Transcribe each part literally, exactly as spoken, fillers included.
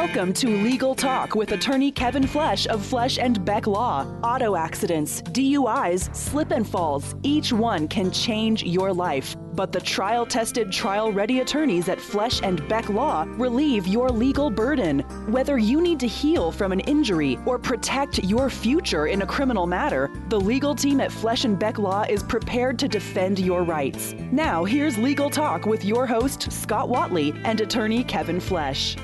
Welcome to Legal Talk with attorney Kevin Flesh of Flesh and Beck Law. Auto accidents, D U Is, slip and falls, each one can change your life. But the trial-tested, trial-ready attorneys at Flesh and Beck Law relieve your legal burden. Whether you need to heal from an injury or protect your future in a criminal matter, the legal team at Flesh and Beck Law is prepared to defend your rights. Now, here's Legal Talk with your host, Scott Watley, and attorney Kevin Flesh.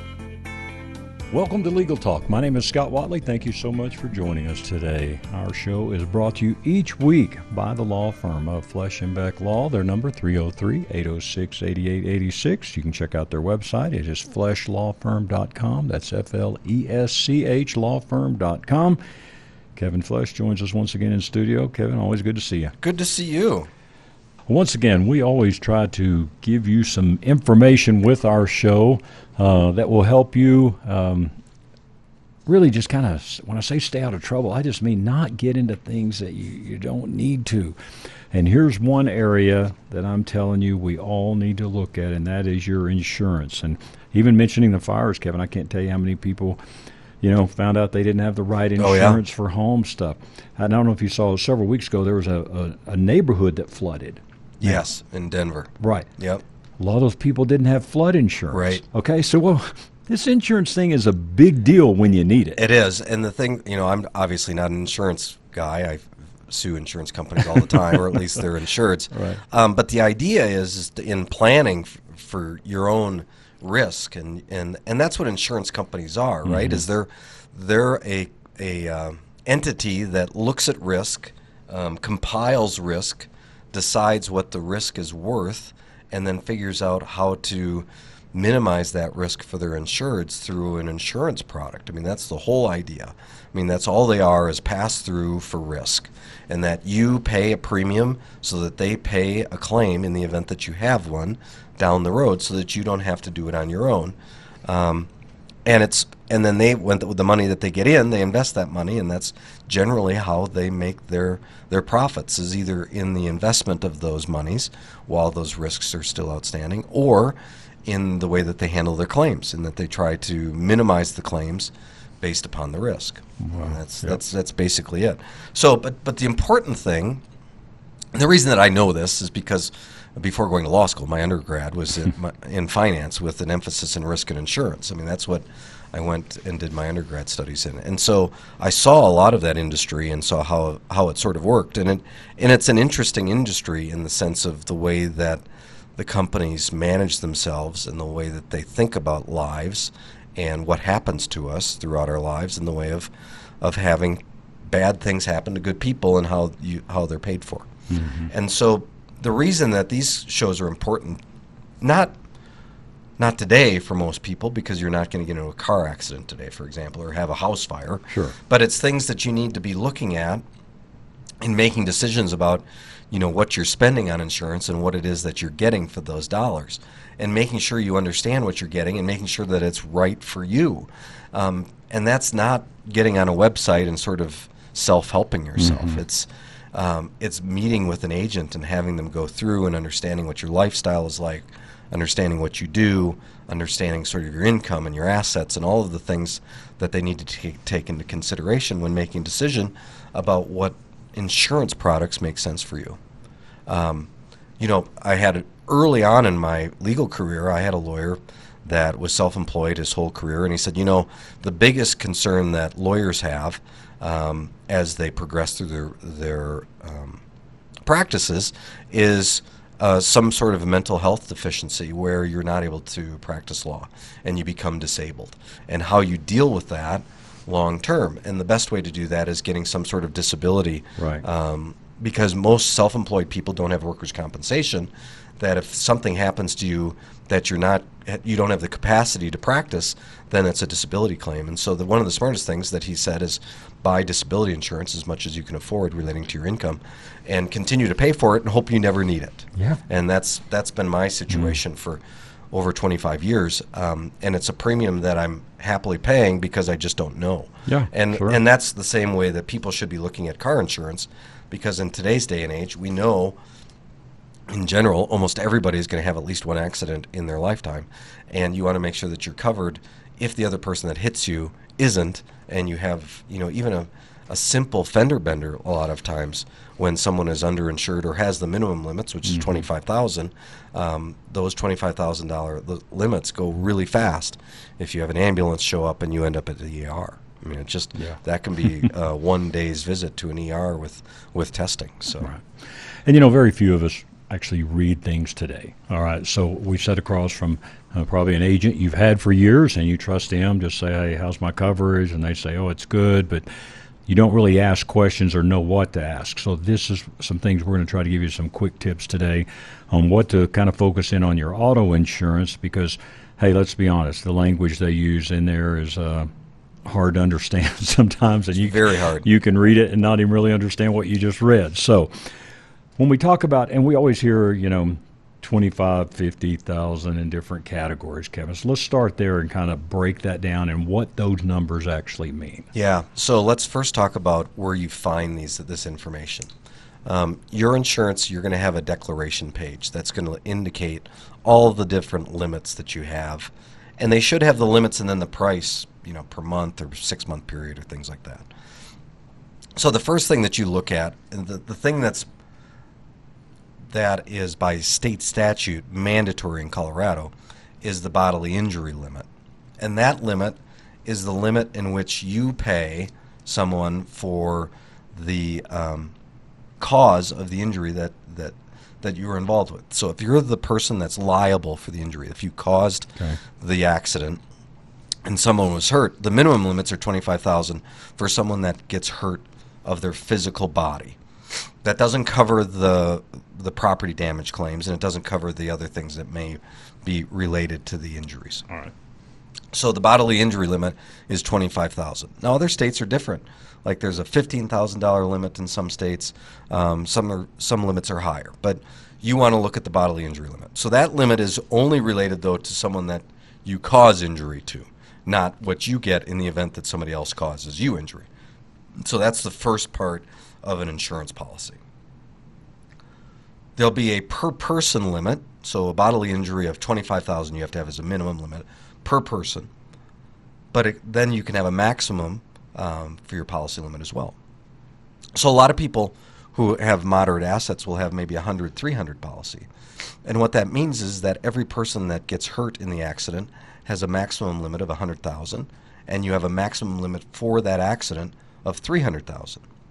Welcome to Legal Talk. My name is Scott Watley. Thank you so much for joining us today. Our show is brought to you each week by the law firm of Flesh and Beck Law. Their number, three oh three, eight oh six, eight eight eight six. You can check out their website. It is flesh law firm dot com. That's F L E S C H law firm dot com. Kevin Flesh joins us once again in studio. Kevin, always good to see you. Good to see you. Once again, we always try to give you some information with our show uh, that will help you um, really just kind of, when I say stay out of trouble, I just mean not get into things that you, you don't need to. And here's one area that I'm telling you we all need to look at, and that is your insurance. And even mentioning the fires, Kevin, I can't tell you how many people you know, found out they didn't have the right insurance oh, yeah? for home stuff. I don't know if you saw, several weeks ago, there was a, a, a neighborhood that flooded. Yes, in Denver. Right. Yep. A lot of those people didn't have flood insurance. Right. Okay, so, well, this insurance thing is a big deal when you need it. It is. And the thing, you know, I'm obviously not an insurance guy. I sue insurance companies all the time, or at least they're insureds. Right. Um, but the idea is, is to, in planning f- for your own risk, and, and, and that's what insurance companies are, right? Mm-hmm. Is they're, they're a, a uh, entity that looks at risk, um, compiles risk, decides what the risk is worth, and then figures out how to minimize that risk for their insureds through an insurance product. I mean, that's the whole idea. I mean, that's all they are, is pass-through for risk, and that you pay a premium so that they pay a claim in the event that you have one down the road, so that you don't have to do it on your own. Um, and it's and then they, with the money that they get in, they invest that money, and that's generally how they make their their profits, is either in the investment of those monies while those risks are still outstanding, or in the way that they handle their claims, and that they try to minimize the claims based upon the risk. Wow. And that's yep. that's that's basically it. So, but but the important thing, and the reason that I know this is because before going to law school, my undergrad was in, my, in finance with an emphasis in risk and insurance. I mean, that's what I went and did my undergrad studies in. And so I saw a lot of that industry and saw how how it sort of worked. And it and it's an interesting industry in the sense of the way that the companies manage themselves and the way that they think about lives and what happens to us throughout our lives in the way of of having bad things happen to good people and how you how they're paid for. Mm-hmm. And so the reason that these shows are important, not not today for most people, because you're not going to get into a car accident today, for example, or have a house fire. Sure. But it's things that you need to be looking at in making decisions about, you know, what you're spending on insurance and what it is that you're getting for those dollars, and making sure you understand what you're getting and making sure that it's right for you. Um, and that's not getting on a website and sort of self-helping yourself. Mm-hmm. It's Um, it's meeting with an agent and having them go through and understanding what your lifestyle is like, understanding what you do, understanding sort of your income and your assets and all of the things that they need to take, take into consideration when making a decision about what insurance products make sense for you. Um, you know, I had early on in my legal career, I had a lawyer that was self-employed his whole career, and he said, you know, the biggest concern that lawyers have Um, as they progress through their their um, practices is uh, some sort of a mental health deficiency where you're not able to practice law and you become disabled, and how you deal with that long term. And the best way to do that is getting some sort of disability, right? Um, because most self-employed people don't have workers' compensation. That if something happens to you that you're not, you don't have the capacity to practice, then it's a disability claim. And so the, one of the smartest things that he said is buy disability insurance as much as you can afford relating to your income, and continue to pay for it and hope you never need it. Yeah. And that's that's been my situation mm. for over twenty-five years, um, and it's a premium that I'm happily paying because I just don't know. Yeah, and sure. and that's the same way that people should be looking at car insurance, because in today's day and age, we know in general, almost everybody is going to have at least one accident in their lifetime, and you want to make sure that you're covered if the other person that hits you isn't, and you have, you know, even a, a simple fender bender a lot of times when someone is underinsured or has the minimum limits, which is Mm-hmm. twenty-five thousand dollars, um, those twenty-five thousand dollars li- limits go really fast if you have an ambulance show up and you end up at the E R. I mean, it just, Yeah. that can be uh, one day's visit to an E R with, with testing. So, Right. And, you know, very few of us actually read things today. All right. So we sat across from uh, probably an agent you've had for years, and you trust them. Just say, hey, how's my coverage? And they say, oh, it's good. But you don't really ask questions or know what to ask. So this is some things we're going to try to give you some quick tips today on what to kind of focus in on your auto insurance because, hey, let's be honest, the language they use in there is uh, hard to understand sometimes. And you, very hard. You can read it and not even really understand what you just read. So when we talk about, and we always hear, you know, twenty-five, fifty thousand in different categories, Kevin. So let's start there and kind of break that down and what those numbers actually mean. Yeah. So let's first talk about where you find these this information. Um, your insurance, you're going to have a declaration page that's going to indicate all the different limits that you have, and they should have the limits and then the price, you know, per month or six month period or things like that. So the first thing that you look at, and the, the thing that's that is by state statute mandatory in Colorado, is the bodily injury limit. And that limit is the limit in which you pay someone for the um, cause of the injury that, that, that you were involved with. So if you're the person that's liable for the injury, if you caused Okay. the accident and someone was hurt, the minimum limits are twenty-five thousand dollars for someone that gets hurt of their physical body. That doesn't cover the the property damage claims, and it doesn't cover the other things that may be related to the injuries. All right. So the bodily injury limit is twenty-five thousand dollars. Now other states are different. Like there's a fifteen thousand dollars limit in some states. Um, some are, some limits are higher, but you want to look at the bodily injury limit. So that limit is only related though to someone that you cause injury to, not what you get in the event that somebody else causes you injury. So that's the first part of an insurance policy. There'll be a per person limit, so a bodily injury of twenty-five thousand dollars you have to have as a minimum limit per person. But it, then you can have a maximum um, for your policy limit as well. So a lot of people who have moderate assets will have maybe a one hundred, three hundred policy. And what that means is that every person that gets hurt in the accident has a maximum limit of one hundred thousand dollars, and you have a maximum limit for that accident of three hundred thousand dollars.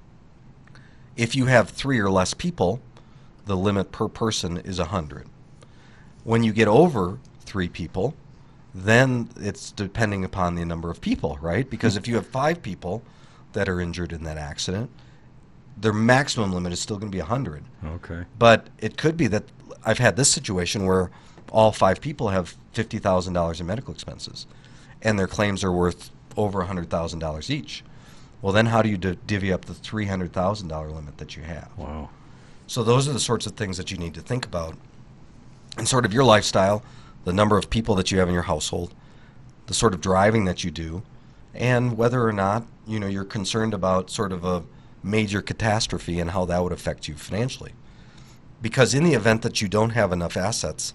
If you have three or less people, the limit per person is one hundred. When you get over three people, then it's depending upon the number of people, right? Because if you have five people that are injured in that accident, their maximum limit is still going to be one hundred. Okay. But it could be that I've had this situation where all five people have fifty thousand dollars in medical expenses, and their claims are worth over one hundred thousand dollars each. Well, then how do you d- divvy up the three hundred thousand dollars limit that you have? Wow. So those are the sorts of things that you need to think about. And sort of your lifestyle, the number of people that you have in your household, the sort of driving that you do, and whether or not, you know, you're concerned about sort of a major catastrophe and how that would affect you financially. Because in the event that you don't have enough assets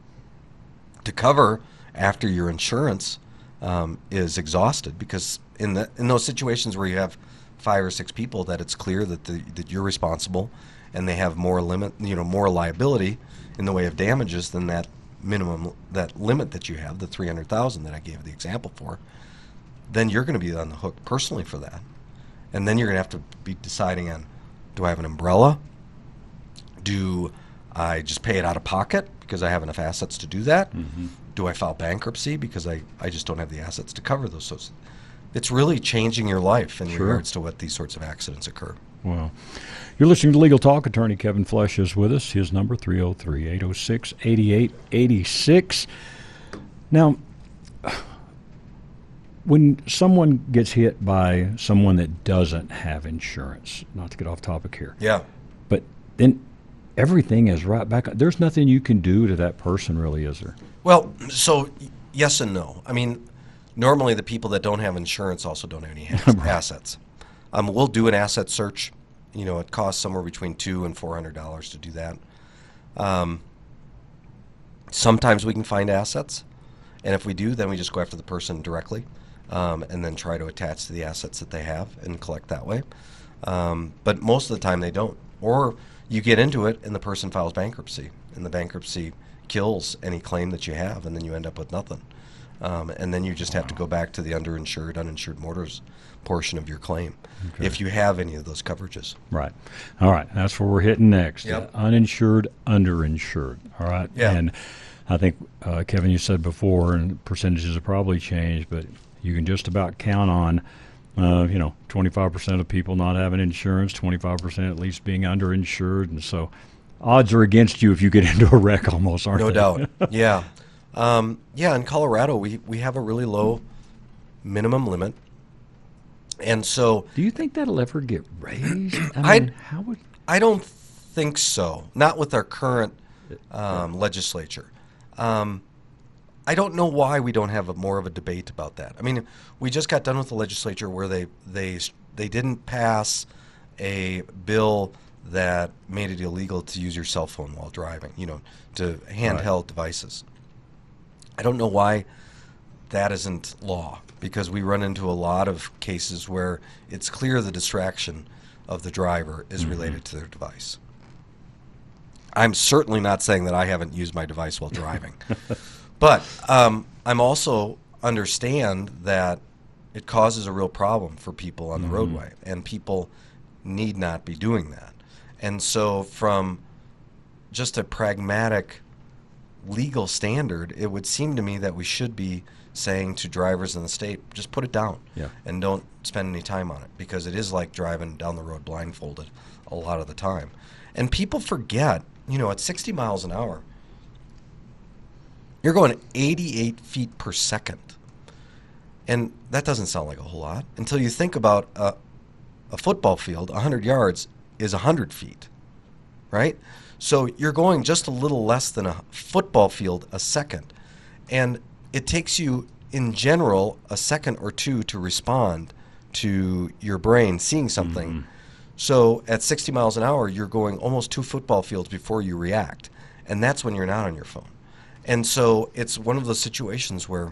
to cover after your insurance um, is exhausted, because in the in those situations where you have five or six people that it's clear that the, that you're responsible, and they have more limit, you know, more liability in the way of damages than that minimum, that limit that you have, the three hundred thousand that I gave the example for, then you're going to be on the hook personally for that. And then you're going to have to be deciding on, do I have an umbrella? Do I just pay it out of pocket because I have enough assets to do that? Mm-hmm. Do I file bankruptcy because I, I just don't have the assets to cover those? So it's, it's really changing your life in Sure. regards to what these sorts of accidents occur. Wow. You're listening to Legal Talk. Attorney Kevin Flesh is with us. His number, three oh three, eight oh six, eight eight eight six. Now, when someone gets hit by someone that doesn't have insurance, not to get off topic here, Yeah. but then everything is right back. There's nothing you can do to that person, really, is there? Well, so y- yes and no. I mean, normally the people that don't have insurance also don't have any has- assets. Um, we'll do an asset search. You know, it costs somewhere between two and four hundred dollars to do that. Um, sometimes we can find assets, And if we do, then we just go after the person directly, um, and then try to attach to the assets that they have and collect that way. Um, but most of the time they don't. Or you get into it and the person files bankruptcy, and the bankruptcy kills any claim that you have, and then you end up with nothing. Um, and then you just have to go back to the underinsured, uninsured motors portion of your claim, okay, if you have any of those coverages. Right. All right. That's where we're hitting next. Yep. Uh, uninsured, underinsured. All right. Yeah. And I think, uh, Kevin, you said before, and percentages have probably changed, but you can just about count on, uh, you know, twenty-five percent of people not having insurance, twenty-five percent at least being underinsured. And so odds are against you if you get into a wreck almost, aren't No they? doubt. Yeah. Um, yeah, in Colorado, we, we have a really low minimum limit. And so Do you think that'll ever get raised? I I- mean, how would... I don't think so. Not with our current um, legislature. Um, I don't know why we don't have a, more of a debate about that. I mean, we just got done with the legislature where they they they didn't pass a bill that made it illegal to use your cell phone while driving. You know, to handheld devices. I don't know why that isn't law, because we run into a lot of cases where it's clear the distraction of the driver is mm-hmm. related to their device. I'm certainly not saying that I haven't used my device while driving. But um, I'm also understand that it causes a real problem for people on the mm-hmm. roadway, and people need not be doing that. And so from just a pragmatic legal standard, it would seem to me that we should be saying to drivers in the state, just put it down, yeah, and don't spend any time on it, because it is like driving down the road blindfolded a lot of the time. And people forget, you know, at sixty miles an hour, you're going eighty-eight feet per second. And that doesn't sound like a whole lot until you think about a, a football field. one hundred yards is one hundred feet, right? So you're going just a little less than a football field a second. And it takes you, in general, a second or two to respond to your brain seeing something. Mm-hmm. So at sixty miles an hour, you're going almost two football fields before you react. And that's when you're not on your phone. And so it's one of those situations where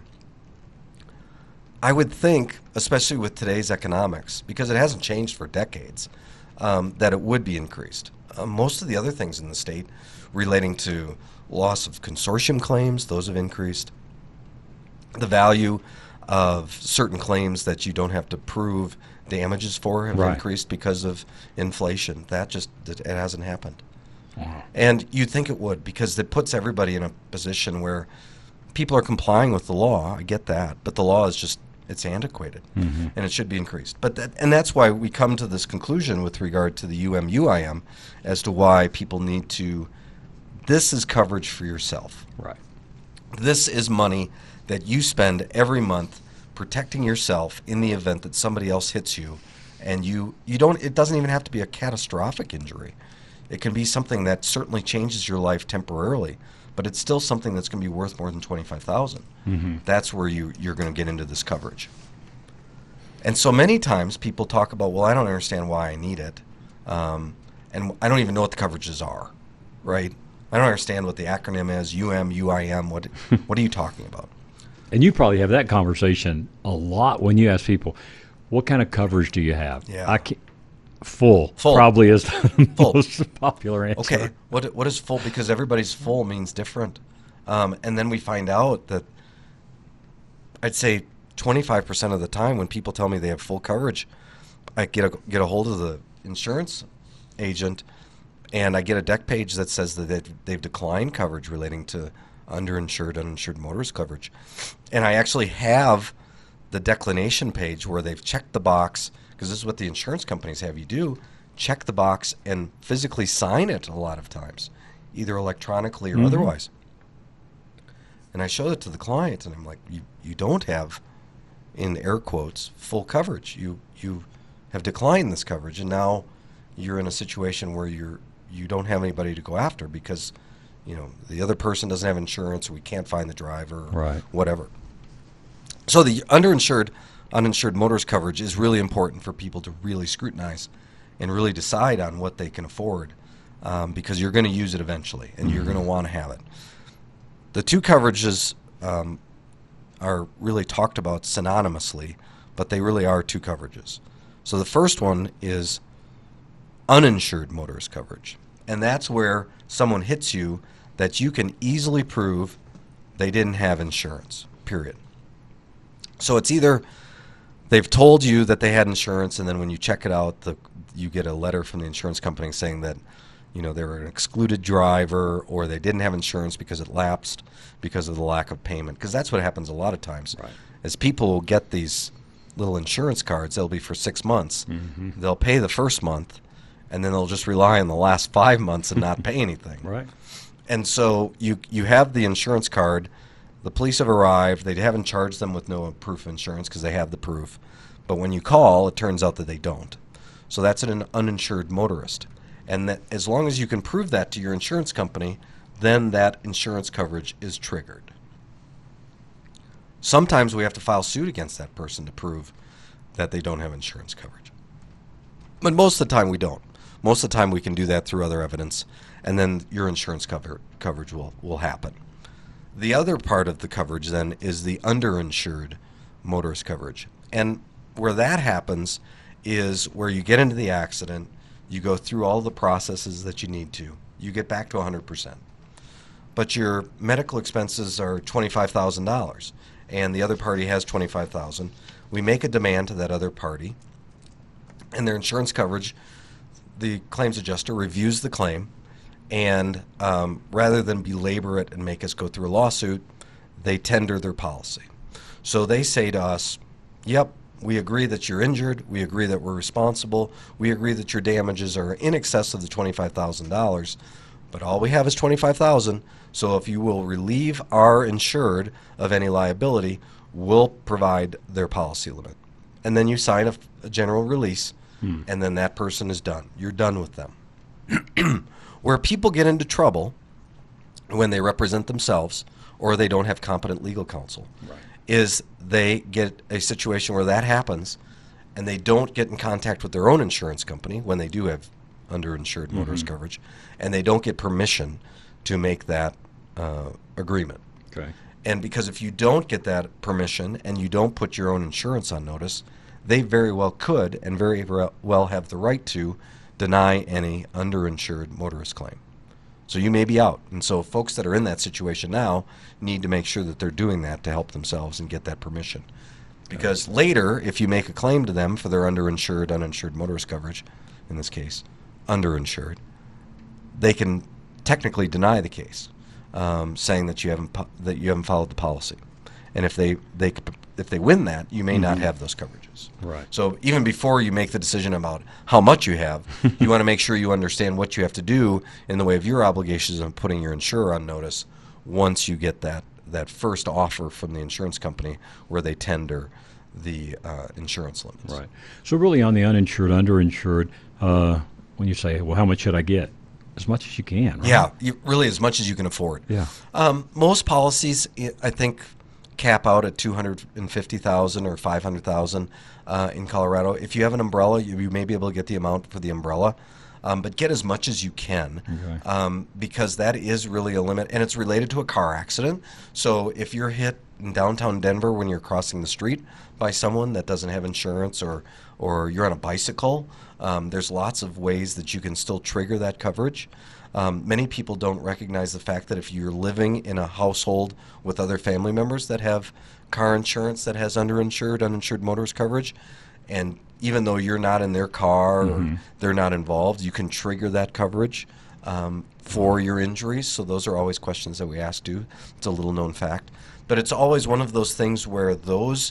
I would think, especially with today's economics, because it hasn't changed for decades, um, that it would be increased. Uh, most of the other things in the state relating to loss of consortium claims, those have increased. The value of certain claims that you don't have to prove damages for have right. increased because of inflation. That just, it hasn't happened. Wow. And you'd think it would, because it puts everybody in a position where people are complying with the law. I get that. But the law is just, it's antiquated, mm-hmm. and it should be increased. But that, and that's why we come to this conclusion with regard to the U M U I M as to why people need to, this is coverage for yourself. Right. This is money that you spend every month protecting yourself in the event that somebody else hits you, and you, you don't, it doesn't even have to be a catastrophic injury. It can be something that certainly changes your life temporarily, but it's still something that's going to be worth more than twenty-five thousand dollars. Mm-hmm. That's where you, you're going to get into this coverage. And so many times people talk about, well, I don't understand why I need it, um, and I don't even know what the coverages are, right? I don't understand what the acronym is, U M, U I M. What, what are you talking about? And you probably have that conversation a lot when you ask people, what kind of coverage do you have? Yeah. I can't, full, full probably is the full. most popular answer. Okay, what what is full? Because everybody's full means different. Um, and then we find out that I'd say twenty-five percent of the time when people tell me they have full coverage, I get a, get a hold of the insurance agent, and I get a deck page that says that they've, they've declined coverage relating to underinsured, uninsured motorist coverage. And I actually have the declination page where they've checked the box, because this is what the insurance companies have you do, check the box and physically sign it a lot of times, either electronically or mm-hmm. otherwise. And I showed it to the client, and I'm like, you, you don't have, in air quotes, full coverage. You you have declined this coverage, and now you're in a situation where you're you don't have anybody to go after because, you know, the other person doesn't have insurance, or we can't find the driver, or right. whatever. So the underinsured, uninsured motorist coverage is really important for people to really scrutinize and really decide on what they can afford, um, because you're going to use it eventually, and mm-hmm. you're going to want to have it. The two coverages um, are really talked about synonymously, but they really are two coverages. So the first one is uninsured motorist coverage. And that's where someone hits you that you can easily prove they didn't have insurance, period. So it's either they've told you that they had insurance, and then when you check it out, the, you get a letter from the insurance company saying that, you know, they were an excluded driver, or they didn't have insurance because it lapsed because of the lack of payment. Because that's what happens a lot of times. Right. As people will get these little insurance cards, they'll be for six months. Mm-hmm. They'll pay the first month, and then they'll just rely on the last five months and not pay anything. Right. And so you you have the insurance card. The police have arrived. They haven't charged them with no proof of insurance because they have the proof. But when you call, it turns out that they don't. So that's an uninsured motorist. And that, as long as you can prove that to your insurance company, then that insurance coverage is triggered. Sometimes we have to file suit against that person to prove that they don't have insurance coverage. But most of the time we don't. Most of the time we can do that through other evidence, and then your insurance cover, coverage will, will happen. The other part of the coverage then is the underinsured motorist coverage. And where that happens is where you get into the accident, you go through all the processes that you need to, you get back to one hundred percent. But your medical expenses are twenty-five thousand dollars, and the other party has twenty-five thousand dollars. We make a demand to that other party, and their insurance coverage, the claims adjuster reviews the claim, and um, rather than belabor it and make us go through a lawsuit, they tender their policy. So they say to us, yep, we agree that you're injured, we agree that we're responsible, we agree that your damages are in excess of the twenty-five thousand dollars, but all we have is twenty-five thousand dollars, so if you will relieve our insured of any liability, we'll provide their policy limit. And then you sign a, a general release, hmm. and then that person is done. You're done with them. Where people get into trouble when they represent themselves or they don't have competent legal counsel, right, is they get a situation where that happens and they don't get in contact with their own insurance company when they do have underinsured mm-hmm. motorist coverage, and they don't get permission to make that uh, agreement. Okay. And because if you don't get that permission and you don't put your own insurance on notice, they very well could and very well have the right to deny any underinsured motorist claim. So you may be out. And so folks that are in that situation now need to make sure that they're doing that to help themselves and get that permission. Because later, if you make a claim to them for their underinsured, uninsured motorist coverage, in this case, underinsured, they can technically deny the case, um, saying that you haven't po- that you haven't followed the policy. And if they, they if they win that, you may mm-hmm. not have those coverages. Right. So even before you make the decision about how much you have, you want to make sure you understand what you have to do in the way of your obligations and putting your insurer on notice once you get that, that first offer from the insurance company where they tender the uh, insurance limits. Right. So really on the uninsured, underinsured, uh, when you say, well, how much should I get? As much as you can, right? Yeah, you, really as much as you can afford. Yeah. Um, most policies, I think, cap out at two hundred fifty thousand dollars or five hundred thousand dollars uh, in Colorado. If you have an umbrella, you, you may be able to get the amount for the umbrella, um, but get as much as you can, okay. um, because that is really a limit, and it's related to a car accident. So if you're hit in downtown Denver when you're crossing the street by someone that doesn't have insurance, or or you're on a bicycle, um, there's lots of ways that you can still trigger that coverage. Um, many people don't recognize the fact that if you're living in a household with other family members that have car insurance that has underinsured, uninsured motorist coverage, and even though you're not in their car mm-hmm. or they're not involved, you can trigger that coverage um, for your injuries. So those are always questions that we ask you. It's a little known fact. But it's always one of those things where those,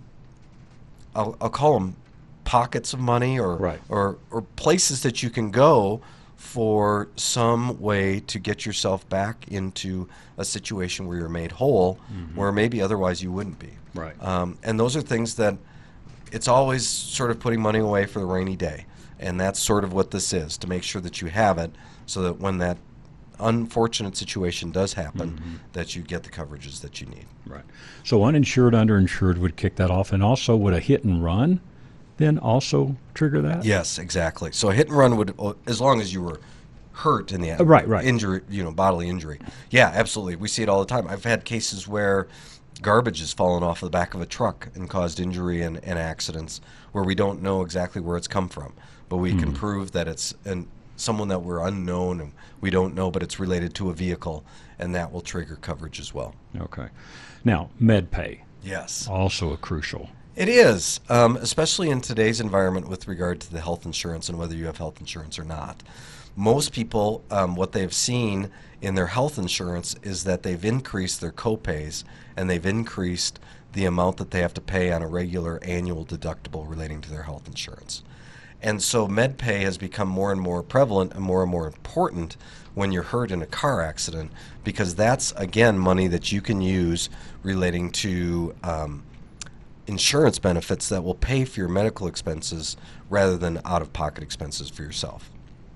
I'll, I'll call them pockets of money or, right. or or places that you can go for some way to get yourself back into a situation where you're made whole, mm-hmm. where maybe otherwise you wouldn't be. Right. Um, and those are things that it's always sort of putting money away for the rainy day. And that's sort of what this is, to make sure that you have it so that when that unfortunate situation does happen, mm-hmm. that you get the coverages that you need. Right. So uninsured, underinsured would kick that off. And also would a hit and run then also trigger that? Yes, exactly. So a hit and run would, as long as you were hurt in the uh, right, right. injury, you know, bodily injury. Yeah, absolutely. We see it all the time. I've had cases where garbage has fallen off the back of a truck and caused injury and, and accidents where we don't know exactly where it's come from, but we mm. can prove that it's an, someone that we're unknown and we don't know, but it's related to a vehicle, and that will trigger coverage as well. Okay. Now, MedPay. Yes. Also a crucial. It is, um, especially in today's environment with regard to the health insurance and whether you have health insurance or not. Most people, um, what they've seen in their health insurance is that they've increased their copays and they've increased the amount that they have to pay on a regular annual deductible relating to their health insurance. And so MedPay has become more and more prevalent and more and more important when you're hurt in a car accident, because that's, again, money that you can use relating to um, insurance benefits that will pay for your medical expenses rather than out-of-pocket expenses for yourself.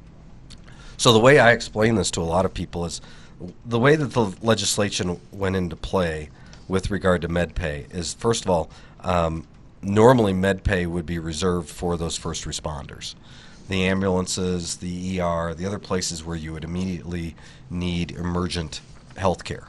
So the way I explain this to a lot of people is the way that the legislation went into play with regard to MedPay is, first of all, um, normally MedPay would be reserved for those first responders. The ambulances, the E R, the other places where you would immediately need emergent health care.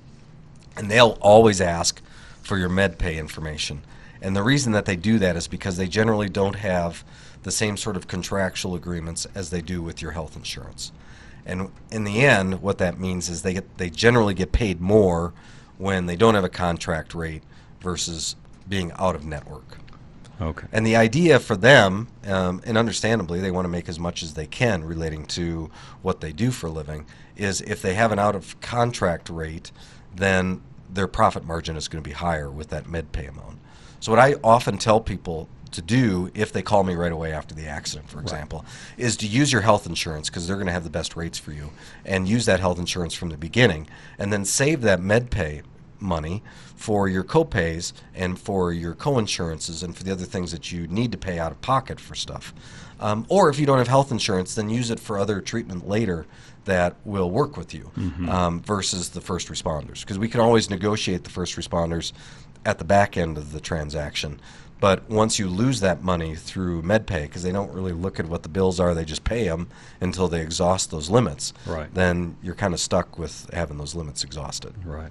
And they'll always ask for your MedPay information. And the reason that they do that is because they generally don't have the same sort of contractual agreements as they do with your health insurance. And in the end, what that means is they get, they generally get paid more when they don't have a contract rate versus being out of network. Okay. And the idea for them, um, and understandably they want to make as much as they can relating to what they do for a living, is if they have an out-of-contract rate, then their profit margin is going to be higher with that MedPay amount. So what I often tell people to do if they call me right away after the accident, for example, right. is to use your health insurance because they're going to have the best rates for you, and use that health insurance from the beginning, and then save that MedPay money for your copays and for your co-insurances and for the other things that you need to pay out of pocket for stuff. Um, or if you don't have health insurance, then use it for other treatment later that will work with you, mm-hmm. um, versus the first responders. Because we can always negotiate the first responders at the back end of the transaction. But once you lose that money through MedPay, because they don't really look at what the bills are, they just pay them until they exhaust those limits, right. then you're kind of stuck with having those limits exhausted. Right.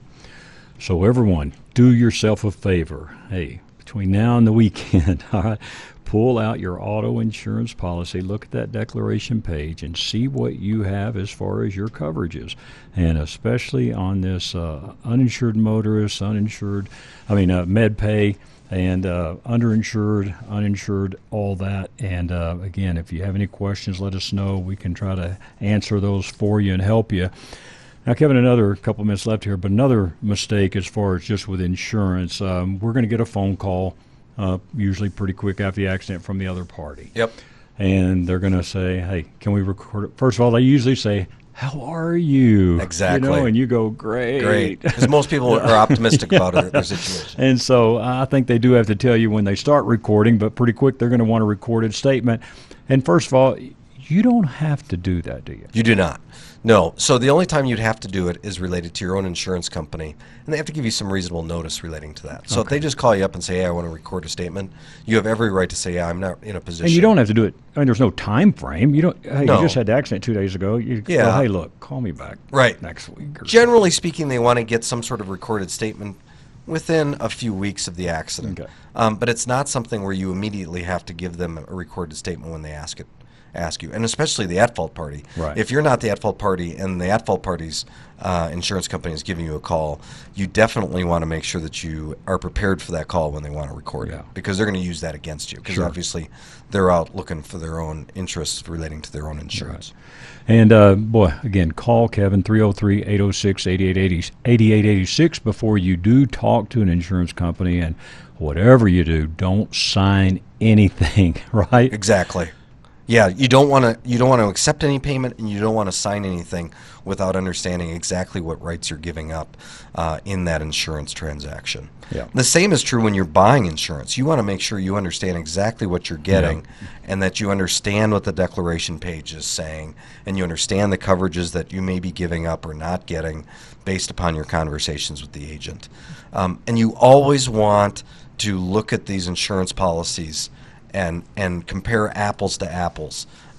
So everyone, do yourself a favor. Hey, between now and the weekend, all right, pull out your auto insurance policy, look at that declaration page, and see what you have as far as your coverages. And especially on this uh, uninsured motorist, uninsured, I mean, uh, MedPay, and uh, underinsured, uninsured, all that. And uh, again, if you have any questions, let us know. We can try to answer those for you and help you. Now, Kevin, another couple minutes left here, but another mistake as far as just with insurance, um, we're going to get a phone call, uh, usually pretty quick after the accident, from the other party. Yep. And they're going to say, hey, can we record it? First of all, they usually say, how are you? Exactly. You know, and you go, great. Great. Because most people are optimistic yeah. about their, their situation. And so uh, I think they do have to tell you when they start recording, but pretty quick they're going to want a recorded statement. And first of all, you don't have to do that, do you? You do not. No. So the only time you'd have to do it is related to your own insurance company, and they have to give you some reasonable notice relating to that. So okay. if they just call you up and say, hey, I want to record a statement, you have every right to say, yeah, I'm not in a position. And you don't have to do it. I mean, there's no time frame. You don't. Hey, no. you just had the accident two days ago. You yeah. go, hey, look, call me back right. next week. Or Generally speaking, they want to get some sort of recorded statement within a few weeks of the accident. Okay. Um, but it's not something where you immediately have to give them a recorded statement when they ask it. ask you, and especially the at-fault party. Right. If you're not the at-fault party and the at-fault party's uh, insurance company is giving you a call, you definitely want to make sure that you are prepared for that call when they want to record yeah. it, because they're going to use that against you, because sure. obviously they're out looking for their own interests relating to their own insurance. Right. And, uh, boy, again, call Kevin, three oh three, eight oh six, eight eight eight six before you do talk to an insurance company, and whatever you do, don't sign anything, right? Exactly. Yeah, you don't want to you don't want to accept any payment, and you don't want to sign anything without understanding exactly what rights you're giving up uh, in that insurance transaction. Yeah. The same is true when you're buying insurance. You want to make sure you understand exactly what you're getting, yeah. and that you understand what the declaration page is saying, and you understand the coverages that you may be giving up or not getting based upon your conversations with the agent. Um, and you always want to look at these insurance policies and and compare apples to apples.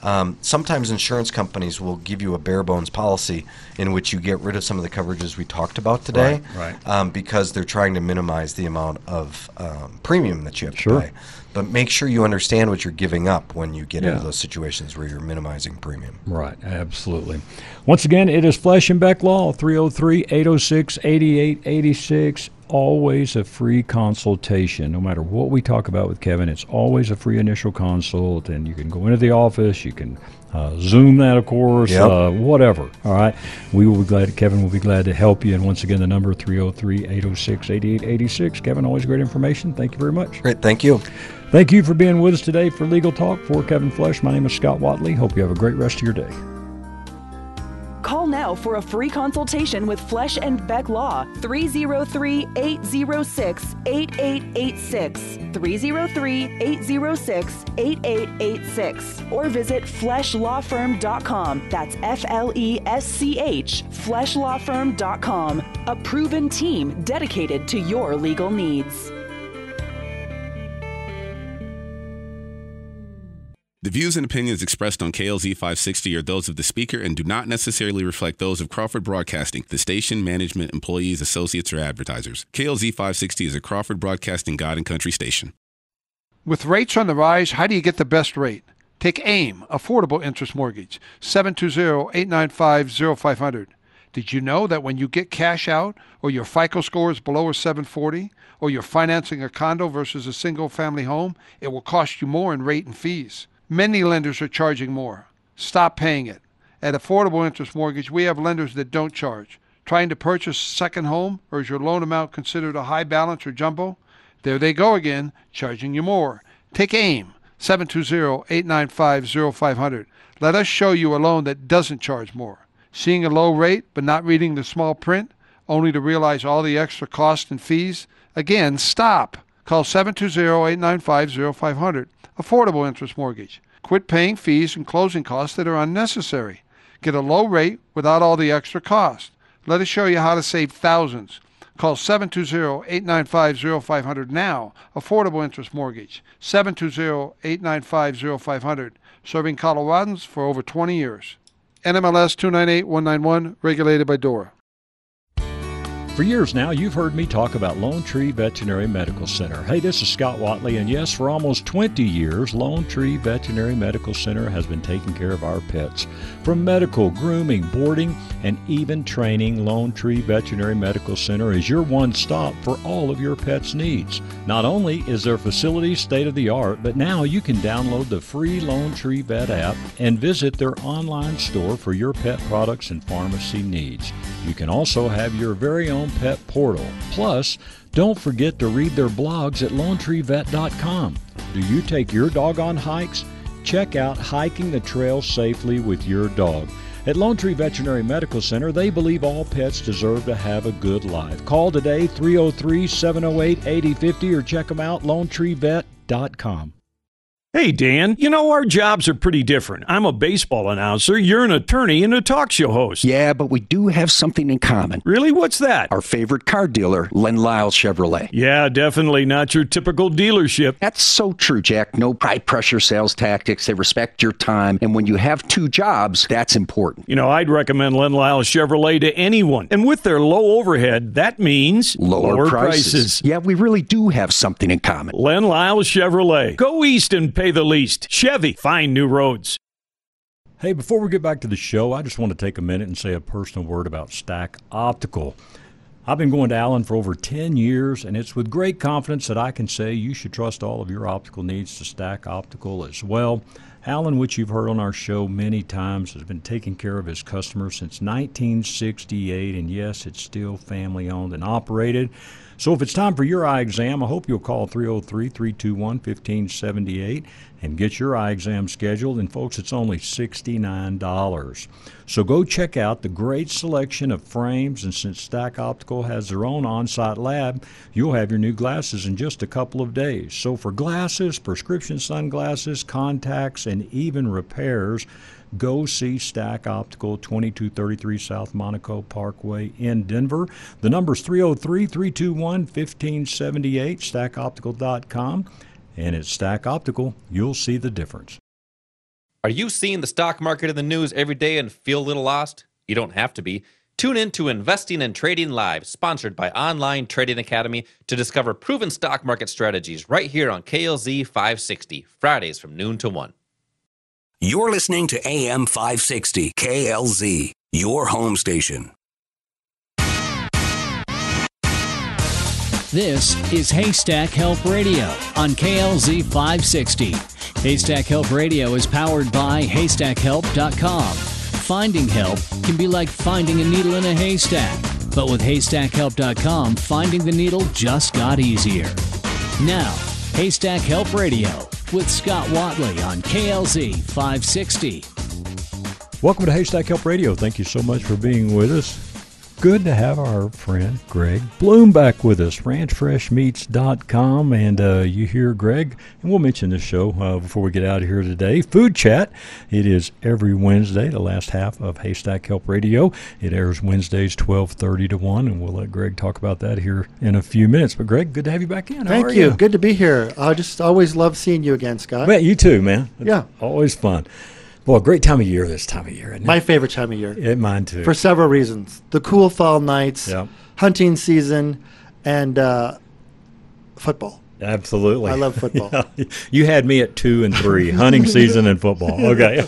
Um, sometimes insurance companies will give you a bare bones policy in which you get rid of some of the coverages we talked about today, right, right. Um, because they're trying to minimize the amount of um, premium that you have to Sure. pay. But make sure you understand what you're giving up when you get Yeah. into those situations where you're minimizing premium. Right, absolutely. Once again, it is Flesh and Beck Law, three oh three, eight oh six, eight eight eight six. Always a free consultation. No matter what we talk about with Kevin, it's always a free initial consult, and you can go into the office, you can uh, Zoom that, of course, Yep. uh, whatever. All right, we will be glad. Kevin will be glad to help you. And once again, the number three oh three, eight oh six, eight eight eight six. Kevin, always great information. Thank you very much. Great, thank you. Thank you for being with us today for Legal Talk. For Kevin Flesh, my name is Scott Watley. Hope you have a great rest of your day. Call now for a free consultation with Flesh and Beck Law, three oh three, eight oh six, eight eight eight six, three oh three, eight oh six, eight eight eight six, or visit flesh law firm dot com. That's F L E S C H, flesh law firm dot com. A proven team dedicated to your legal needs. The views and opinions expressed on K L Z five sixty are those of the speaker and do not necessarily reflect those of Crawford Broadcasting, the station, management, employees, associates, or advertisers. K L Z five sixty is a Crawford Broadcasting God and Country station. With rates on the rise, how do you get the best rate? Take AIM, Affordable Interest Mortgage, seven two zero, eight nine five, zero five zero zero. Did you know that when you get cash out, or your FICO score is below a seven forty, or you're financing a condo versus a single-family home, it will cost you more in rate and fees? Many lenders are charging more. Stop paying it. At Affordable Interest Mortgage, we have lenders that don't charge. Trying to purchase a second home, or is your loan amount considered a high balance or jumbo? There they go again, charging you more. Take AIM, seven two zero, eight nine five, zero five zero zero. Let us show you a loan that doesn't charge more. Seeing a low rate but not reading the small print, only to realize all the extra costs and fees? Again, stop. Call seven two zero, eight nine five, zero five zero zero. Affordable Interest Mortgage. Quit paying fees and closing costs that are unnecessary. Get a low rate without all the extra cost. Let us show you how to save thousands. Call seven two zero, eight nine five, zero five zero zero now. Affordable Interest Mortgage. seven two zero, eight nine five, zero five zero zero. Serving Coloradans for over twenty years. N M L S two nine eight one nine one, regulated by D O R A. For years now, you've heard me talk about Lone Tree Veterinary Medical Center. Hey, this is Scott Watley, and yes, for almost twenty years, Lone Tree Veterinary Medical Center has been taking care of our pets. From medical, grooming, boarding, and even training, Lone Tree Veterinary Medical Center is your one stop for all of your pet's needs. Not only is their facility state-of-the-art, but now you can download the free Lone Tree Vet app and visit their online store for your pet products and pharmacy needs. You can also have your very own pet portal. Plus, don't forget to read their blogs at lone tree vet dot com. Do you take your dog on hikes? Check out Hiking the Trail Safely with Your Dog. At Lone Tree Veterinary Medical Center, they believe all pets deserve to have a good life. Call today, three oh three, seven oh eight, eight oh five oh, or check them out, lone tree vet dot com. Hey, Dan, you know, our jobs are pretty different. I'm a baseball announcer. You're an attorney and a talk show host. Yeah, but we do have something in common. Really? What's that? Our favorite car dealer, Len Lyle Chevrolet. Yeah, definitely not your typical dealership. That's so true, Jack. No high-pressure sales tactics. They respect your time. And when you have two jobs, that's important. You know, I'd recommend Len Lyle Chevrolet to anyone. And with their low overhead, that means lower, lower prices. prices. Yeah, we really do have something in common. Len Lyle Chevrolet. Go east and pay the least. Chevy, find new roads. Hey, before we get back to the show, I just want to take a minute and say a personal word about Stack Optical. I've been going to Allen for over ten years, and it's with great confidence that I can say you should trust all of your optical needs to Stack Optical as well. Allen, which you've heard on our show many times, has been taking care of his customers since nineteen sixty-eight, and yes, it's still family-owned and operated. So if it's time for your eye exam, I hope you'll call three oh three, three two one, one five seven eight and get your eye exam scheduled. And, folks, it's only sixty-nine dollars. So go check out the great selection of frames, and since Stack Optical has their own on-site lab, you'll have your new glasses in just a couple of days. So for glasses, prescription sunglasses, contacts, and even repairs, go see Stack Optical, twenty-two thirty-three South Monaco Parkway in Denver. The number's three oh three, three two one, one five seven eight, stack optical dot com. And at Stack Optical, you'll see the difference. Are you seeing the stock market in the news every day and feel a little lost? You don't have to be. Tune in to Investing and Trading Live, sponsored by Online Trading Academy, to discover proven stock market strategies right here on K L Z five sixty, Fridays from noon to one. You're listening to A M five sixty, K L Z, your home station. This is Haystack Help Radio on K L Z five sixty. Haystack Help Radio is powered by haystack help dot com. Finding help can be like finding a needle in a haystack, but with haystack help dot com, finding the needle just got easier. Now, Haystack Help Radio with Scott Watley on K L Z five sixty. Welcome to Haystack Help Radio. Thank you so much for being with us. Good to have our friend Greg Bloom back with us, ranch fresh meats dot com. And uh, you hear Greg, and we'll mention this show uh, before we get out of here today. Food Chat. It is every Wednesday, the last half of Haystack Help Radio. It airs Wednesdays twelve thirty to one, and we'll let Greg talk about that here in a few minutes. But Greg, good to have you back in. How Thank are you. you. Good to be here. I just always love seeing you again, Scott. Man, you too, man. It's yeah. always fun. Well, great time of year this time of year, isn't it? My favorite time of year. Yeah, mine too. For several reasons. The cool fall nights, yep. hunting season, and uh, football. Absolutely. I love football. Yeah. You had me at two and three, hunting season and football. Okay.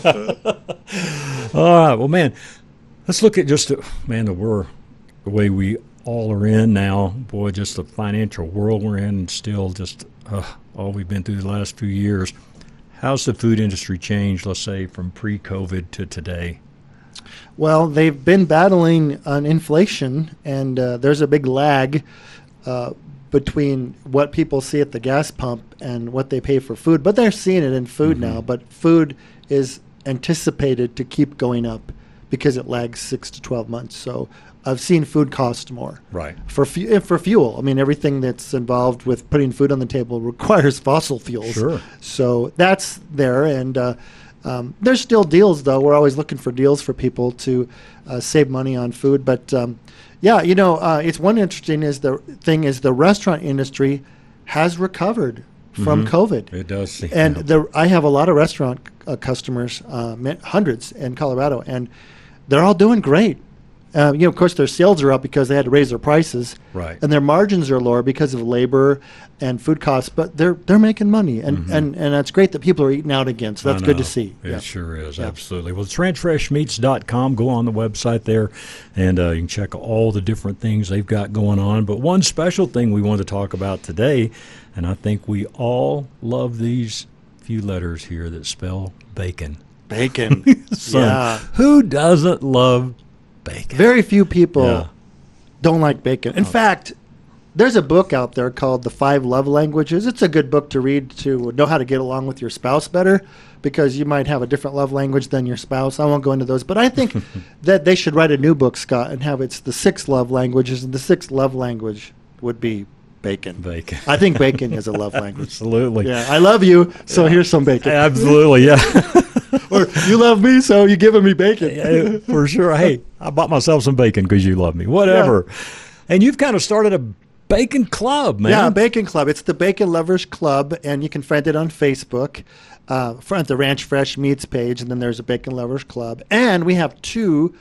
All right. Well, man, let's look at just, man, the, we're, the way we all are in now. Boy, just the financial world we're in, and still just uh, all we've been through the last few years. How's the food industry changed, let's say, from pre-COVID to today? Well, they've been battling on inflation, and uh, there's a big lag uh, between what people see at the gas pump and what they pay for food. But they're seeing it in food mm-hmm. now. But food is anticipated to keep going up because it lags six to twelve months. So I've seen food cost more. Right. For fu- for fuel. I mean, everything that's involved with putting food on the table requires fossil fuels. Sure. So that's there. And uh, um, there's still deals, though. We're always looking for deals for people to uh, save money on food. But, um, yeah, you know, uh, it's one interesting is the thing is the restaurant industry has recovered from mm-hmm. COVID. It does seem And the, I have a lot of restaurant uh, customers, uh, hundreds in Colorado, and they're all doing great. Uh, you know, of course, their sales are up because they had to raise their prices, right? And their margins are lower because of labor and food costs. But they're they're making money, and, mm-hmm. and, and it's great that people are eating out again. So that's good to see. It yeah. sure is, yeah. absolutely. Well, it's ranch fresh meats dot com. Go on the website there, and uh, you can check all the different things they've got going on. But one special thing we want to talk about today, and I think we all love these few letters here that spell bacon. Bacon. Son, yeah. Who doesn't love bacon? Very few people yeah. don't like bacon. In oh. fact, there's a book out there called The Five Love Languages. It's a good book to read to know how to get along with your spouse better, because you might have a different love language than your spouse. I won't go into those, but I think that they should write a new book, Scott, and have it's the six love languages, and the sixth love language would be bacon. Bacon. I think bacon is a love language. Absolutely. Yeah, I love you, so yeah. here's some bacon. Absolutely, yeah. Or you love me, so you're giving me bacon. Yeah, for sure. Hey, I bought myself some bacon because you love me. Whatever. Yeah. And you've kind of started a bacon club, man. Yeah, bacon club. It's the Bacon Lovers Club, and you can find it on Facebook. Uh, front the Ranch Fresh Meats page, and then there's a Bacon Lovers Club. And we have two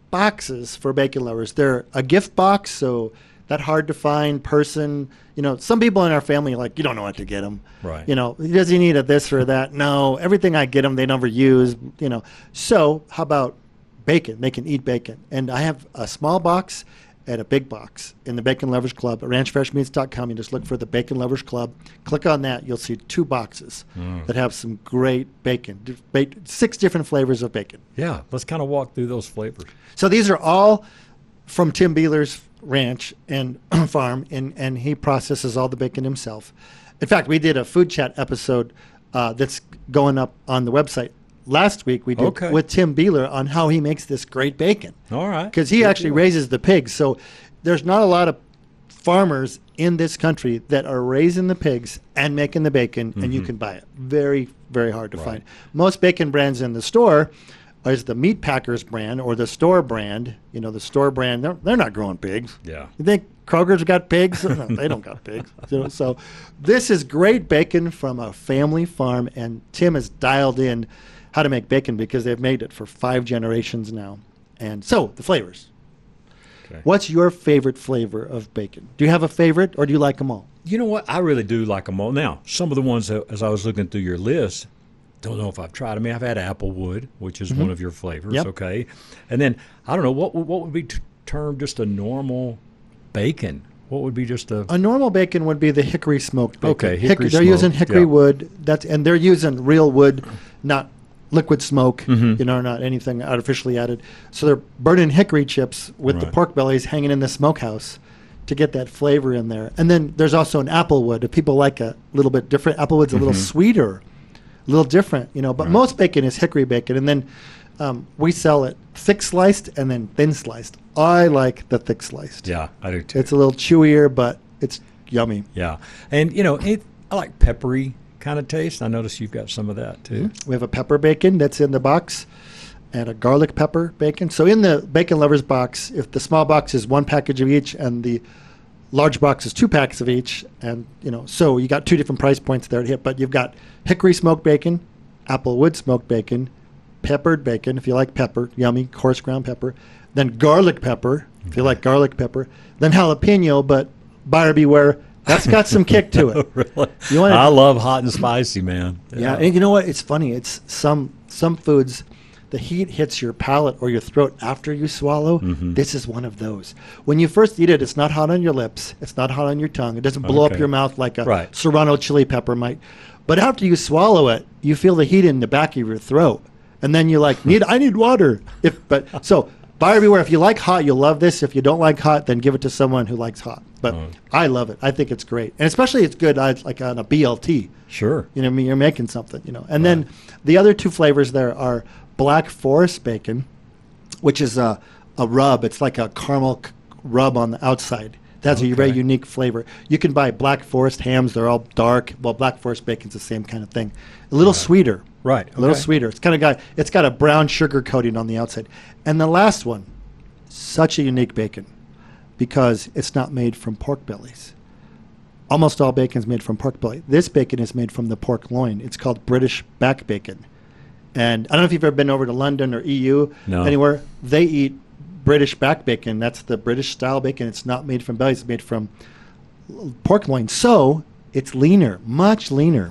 boxes for bacon lovers. They're a gift box, so that hard to find person. You know, some people in our family are like, you don't know what to get them. Right. You know, does he need a this or that? No, everything I get them, they never use, you know. So how about bacon? They can eat bacon. And I have a small box and a big box in the Bacon Lovers Club at ranch fresh meats dot com. You just look for the Bacon Lovers Club. Click on that. You'll see two boxes mm. that have some great bacon, six different flavors of bacon. Yeah, let's kind of walk through those flavors. So these are all from Tim Beeler's ranch and farm, and, and he processes all the bacon himself. In fact, we did a food chat episode uh, that's going up on the website. Last week we did okay. with Tim Beeler on how he makes this great bacon. All right. Because he Good actually deal. raises the pigs. So there's not a lot of farmers in this country that are raising the pigs and making the bacon, mm-hmm. and you can buy it. Very, very hard to right. find. Most bacon brands in the store is the Meat Packers brand or the store brand. You know, the store brand, they're, they're not growing pigs. Yeah. You think Kroger's got pigs? No, they don't got pigs. So, so this is great bacon from a family farm, and Tim has dialed in how to make bacon because they've made it for five generations now. And so the flavors. Okay. What's your favorite flavor of bacon? Do you have a favorite, or do you like them all? You know what? I really do like them all. Now, some of the ones that, as I was looking through your list, don't know if I've tried. I mean, I've had applewood, which is Mhm. one of your flavors. Yep. Okay, and then I don't know what would- what would be t- termed just a normal bacon. What would be just a A normal bacon would be the hickory smoked bacon. Okay, Hick- hickory They're using smoked, hickory yeah. wood. That's and they're using real wood, not liquid smoke. Mhm. You know, not anything artificially added. So they're burning hickory chips with the Right. pork bellies hanging in the smokehouse to get that flavor in there. And then there's also an applewood. If people like a little bit different, applewood's a little Mhm. sweeter, a little different. You know, but Right. most bacon is hickory bacon, and then um, we sell it thick sliced and then thin sliced. I like the thick sliced. yeah, I do too. It's a little chewier, but it's yummy. Yeah, and you know, it, I like peppery kind of taste. I notice you've got some of that too. We have a pepper bacon that's in the box and a garlic pepper bacon. So in the Bacon Lovers box, if the small box is one package of each and the large box is two packs of each, and you know, so you got two different price points there to hit, but you've got hickory smoked bacon, applewood smoked bacon, peppered bacon, if you like pepper, yummy, coarse ground pepper, then garlic pepper, if you like garlic pepper, then jalapeno, but buyer beware, that's got some kick to it. Really? You wanna- I love hot and spicy, man. Yeah, and you know what? It's funny. It's some some foods, the heat hits your palate or your throat after you swallow. Mhm. This is one of those. When you first eat it, it's not hot on your lips. It's not hot on your tongue. It doesn't blow up Okay. your mouth like a Right. serrano chili pepper might. But after you swallow it, you feel the heat in the back of your throat, and then you're like, "Need I need water?" If but so. Buyer beware. If you like hot, you'll love this. If you don't like hot, then give it to someone who likes hot. But Oh. I love it. I think it's great, and especially it's good uh, like on a B L T. Sure. You know, I mean, you're making something, you know. And then the other two flavors there are Black Forest bacon, which is a, a rub. It's like a caramel c- rub on the outside. That's a very Okay. unique flavor. You can buy Black Forest hams. They're all dark. Well, Black Forest bacon's the same kind of thing. A little sweeter. Right. A little okay. sweeter. It's kind of got it's got a brown sugar coating on the outside. And the last one, such a unique bacon because it's not made from pork bellies. Almost all bacon is made from pork belly. This bacon is made from the pork loin. It's called British back bacon. And I don't know if you've ever been over to London or E U, No. anywhere. They eat British back bacon. That's the British style bacon. It's not made from bellies. It's made from l- pork loin. So it's leaner, much leaner.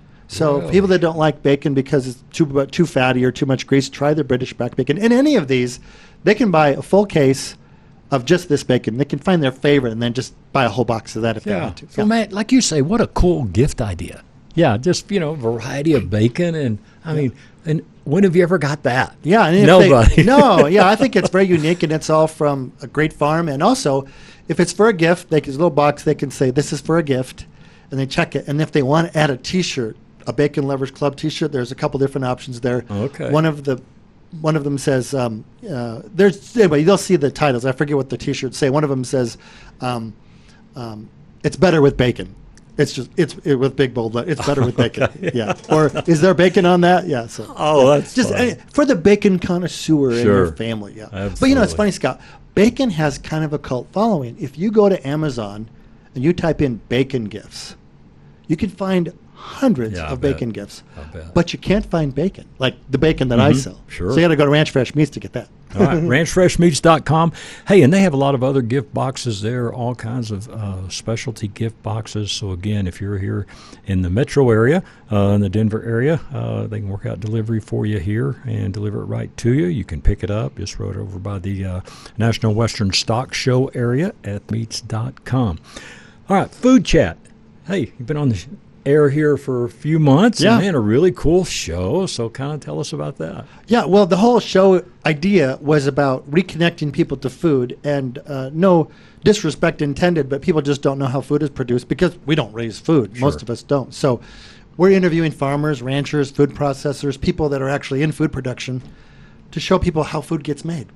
So Really? people that don't like bacon because it's too bu- too fatty or too much grease, try the British back bacon. And any of these, they can buy a full case of just this bacon. They can find their favorite and then just buy a whole box of that if they Yeah. want to. So, man, like you say, what a cool gift idea. Yeah, just, you know, variety of bacon. And, I mean, and when have you ever got that? Yeah, and if Nobody. They, no, yeah, I think it's very unique, and it's all from a great farm. And also, if it's for a gift, they can, a little box, they can say this is for a gift, and they check it. And if they want to add a T-shirt, a Bacon Lovers Club T-shirt, there's a couple different options there. Okay. One of the one of them says um, uh, there's anyway they'll see the titles. I forget what the T-shirts say. One of them says um, um, it's better with bacon. It's just it's it, with big bold letters. It's better with bacon. Okay. Yeah. Or is there bacon on that? Yeah. So Oh, yeah. that's just fun. any- for the bacon connoisseur in Sure. your family. Yeah. But you know, it's Absolutely. funny, Scott. Bacon has kind of a cult following. If you go to Amazon and you type in bacon gifts, you can find hundreds Yeah, I of bet. bacon gifts. I bet. But you can't find bacon, like the bacon that I Mhm. sell. Sure. So you got to go to Ranch Fresh Meats to get that. All right, ranch fresh meats dot com. Hey, and they have a lot of other gift boxes there, all kinds of uh, specialty gift boxes. So, again, if you're here in the metro area, uh, in the Denver area, uh, they can work out delivery for you here and deliver it right to you. You can pick it up just right over by the uh, National Western Stock Show area at meats dot com. All right, food chat. Hey, you've been on the sh- air here for a few months. Yeah. And, man, a really cool show. So, kind of tell us about that. Yeah, well, the whole show idea was about reconnecting people to food, and uh, no disrespect intended, but people just don't know how food is produced because we don't raise food. Most Sure. of us don't. So we're interviewing farmers, ranchers, food processors, people that are actually in food production to show people how food gets made.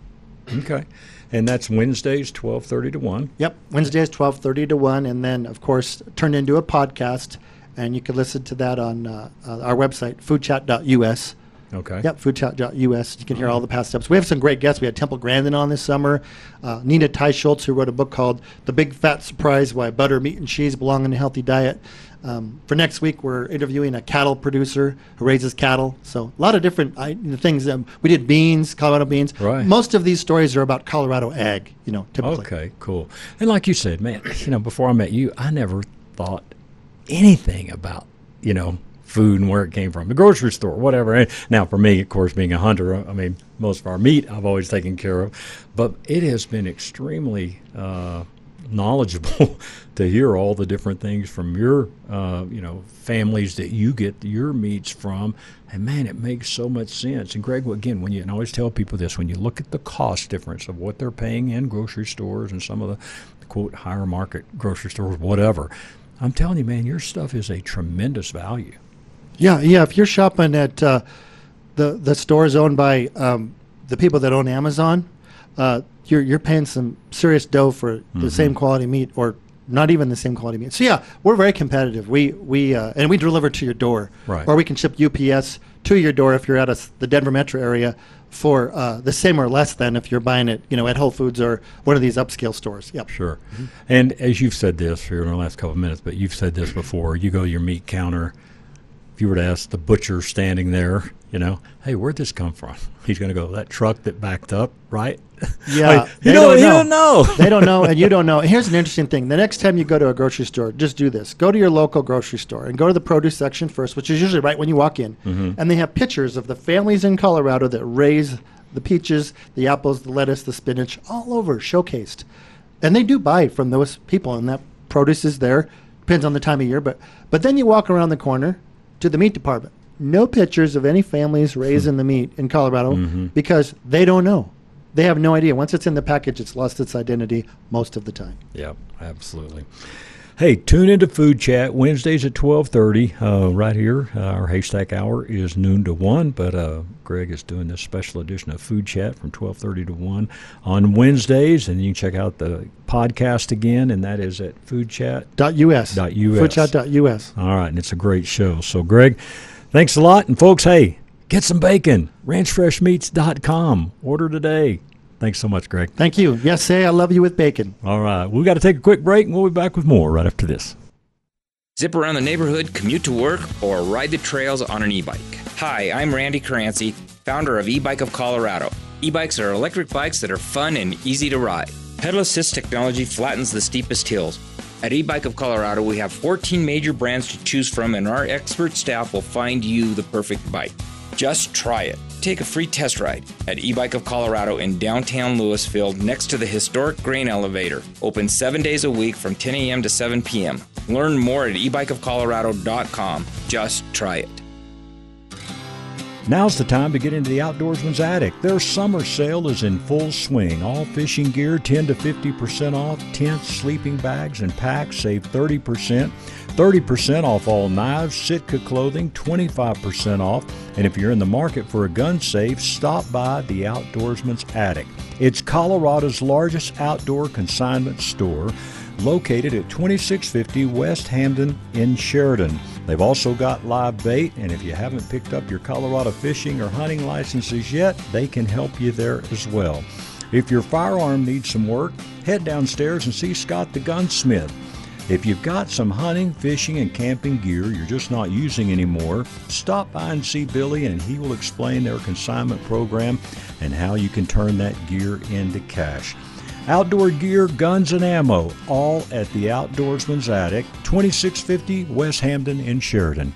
Okay. And that's Wednesdays, twelve thirty to one. Yep, Wednesdays, twelve thirty to one, and then, of course, turned into a podcast, and you can listen to that on uh, uh, our website, food chat dot U S. Okay. Yep, food chat dot U S. You can hear all the past episodes. We have some great guests. We had Temple Grandin on this summer. Uh, Nina Ty Schultz, who wrote a book called The Big Fat Surprise, Why Butter, Meat, and Cheese Belong in a Healthy Diet. Um, for next week, we're interviewing a cattle producer who raises cattle. So a lot of different I, things. Um, we did beans, Colorado beans. Right. Most of these stories are about Colorado ag, you know, typically. Okay, cool. And like you said, man, you know, before I met you, I never thought anything about, you know, food and where it came from, the grocery store, whatever. And now for me, of course, being a hunter, I mean, most of our meat I've always taken care of, but it has been extremely uh, knowledgeable to hear all the different things from your, uh, you know, families that you get your meats from. And man, it makes so much sense. And Greg, again, when you, and I always tell people this, when you look at the cost difference of what they're paying in grocery stores and some of the, quote, higher market grocery stores, whatever, I'm telling you, man, your stuff is a tremendous value. Yeah, yeah. If you're shopping at uh, the the stores owned by um, the people that own Amazon, uh, you're you're paying some serious dough for mm-hmm. the same quality meat, or not even the same quality meat. So yeah, we're very competitive. We we uh, and we deliver to your door, right. Or we can ship U P S to your door if you're at a, the Denver metro area for uh, the same or less than if you're buying it, you know, at Whole Foods or one of these upscale stores. Yep. Sure. Mm-hmm. And as you've said this here in the last couple of minutes, but you've said this before. You go to your meat counter. If you were to ask the butcher standing there, you know, hey, where'd this come from? He's going to go, that truck that backed up, right? Yeah. Like, they you know, don't you know. don't know. They don't know, and you don't know. And here's an interesting thing. The next time you go to a grocery store, just do this. Go to your local grocery store and go to the produce section first, which is usually right when you walk in. Mm-hmm. And they have pictures of the families in Colorado that raise the peaches, the apples, the lettuce, the spinach, all over, showcased. And they do buy from those people, and that produce is there. Depends on the time of year. But, but then you walk around the corner to the meat department. No pictures of any families raising the meat in Colorado mm-hmm. because they don't know. They have no idea. Once it's in the package, it's lost its identity most of the time. Yeah, absolutely. Hey, tune into Food Chat Wednesdays at twelve thirty uh, right here. Uh, our Haystack Hour is noon to one, but uh, Greg is doing this special edition of Food Chat from twelve thirty to one on Wednesdays, and you can check out the podcast again, and that is at foodchat dot U S. Dot U S. foodchat dot U S. All right, and it's a great show. So, Greg, thanks a lot. And, folks, hey, get some bacon. ranch fresh meats dot com. Order today. Thanks so much, Greg. Thank you. Yes, say I love you with bacon. All right. We've got to take a quick break, and we'll be back with more right after this. Zip around the neighborhood, commute to work, or ride the trails on an e-bike. Hi, I'm Randy Caranci, founder of E-Bike of Colorado. E-bikes are electric bikes that are fun and easy to ride. Pedal assist technology flattens the steepest hills. At E-Bike of Colorado, we have fourteen major brands to choose from, and our expert staff will find you the perfect bike. Just try it. Take a free test ride at E-Bike of Colorado in downtown Louisville next to the historic grain elevator. Open seven days a week from ten a.m. to seven p.m. Learn more at e bike of colorado dot com. Just try it. Now's the time to get into the Outdoorsman's Attic. Their summer sale is in full swing. All fishing gear ten to fifty percent off. Tents, sleeping bags, and packs save thirty percent. thirty percent off all knives, Sitka clothing, twenty-five percent off. And if you're in the market for a gun safe, stop by the Outdoorsman's Attic. It's Colorado's largest outdoor consignment store, located at twenty-six fifty West Hampden in Sheridan. They've also got live bait, and if you haven't picked up your Colorado fishing or hunting licenses yet, they can help you there as well. If your firearm needs some work, head downstairs and see Scott the gunsmith. If you've got some hunting, fishing, and camping gear you're just not using anymore, stop by and see Billy, and he will explain their consignment program and how you can turn that gear into cash. Outdoor gear, guns, and ammo, all at the Outdoorsman's Attic, twenty-six fifty West Hampden in Sheridan.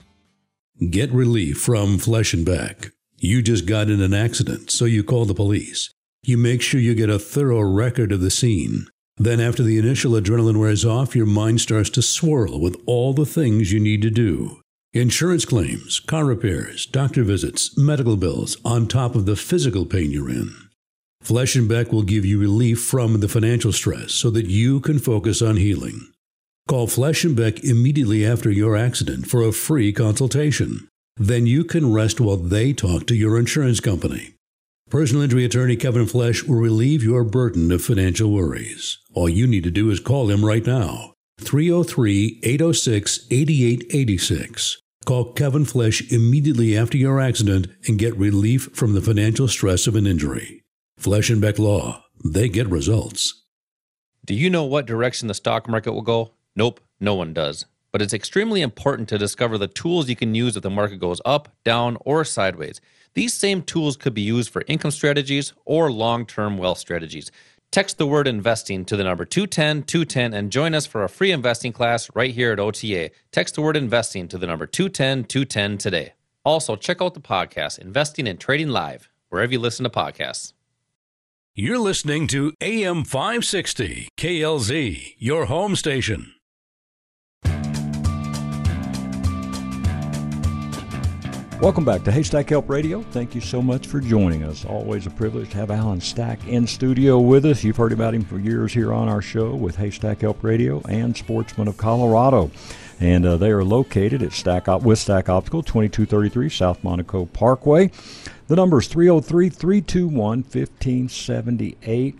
Get relief from Flesh and Beck. You just got in an accident, so you call the police. You make sure you get a thorough record of the scene. Then after the initial adrenaline wears off, your mind starts to swirl with all the things you need to do. Insurance claims, car repairs, doctor visits, medical bills, on top of the physical pain you're in. Flesh and Beck will give you relief from the financial stress so that you can focus on healing. Call Flesh and Beck immediately after your accident for a free consultation. Then you can rest while they talk to your insurance company. Personal injury attorney Kevin Flesh will relieve your burden of financial worries. All you need to do is call him right now. three oh three, eight oh six, eight eight eight six. Call Kevin Flesh immediately after your accident and get relief from the financial stress of an injury. Flesh and Beck Law. They get results. Do you know what direction the stock market will go? Nope, no one does. But it's extremely important to discover the tools you can use if the market goes up, down, or sideways. These same tools could be used for income strategies or long-term wealth strategies. Text the word investing to the number two ten two ten and join us for a free investing class right here at O T A. Text the word investing to the number two ten two ten today. Also, check out the podcast, Investing and Trading Live, wherever you listen to podcasts. You're listening to A M five sixty, K L Z, your home station. Welcome back to Haystack Help Radio. Thank you so much for joining us. Always a privilege to have Alan Stack in studio with us. You've heard about him for years here on our show with Haystack Help Radio and Sportsman of Colorado. And uh, they are located at Stack Op- with Stack Optical, twenty-two thirty-three South Monaco Parkway. The number is three oh three, three two one, one five seven eight.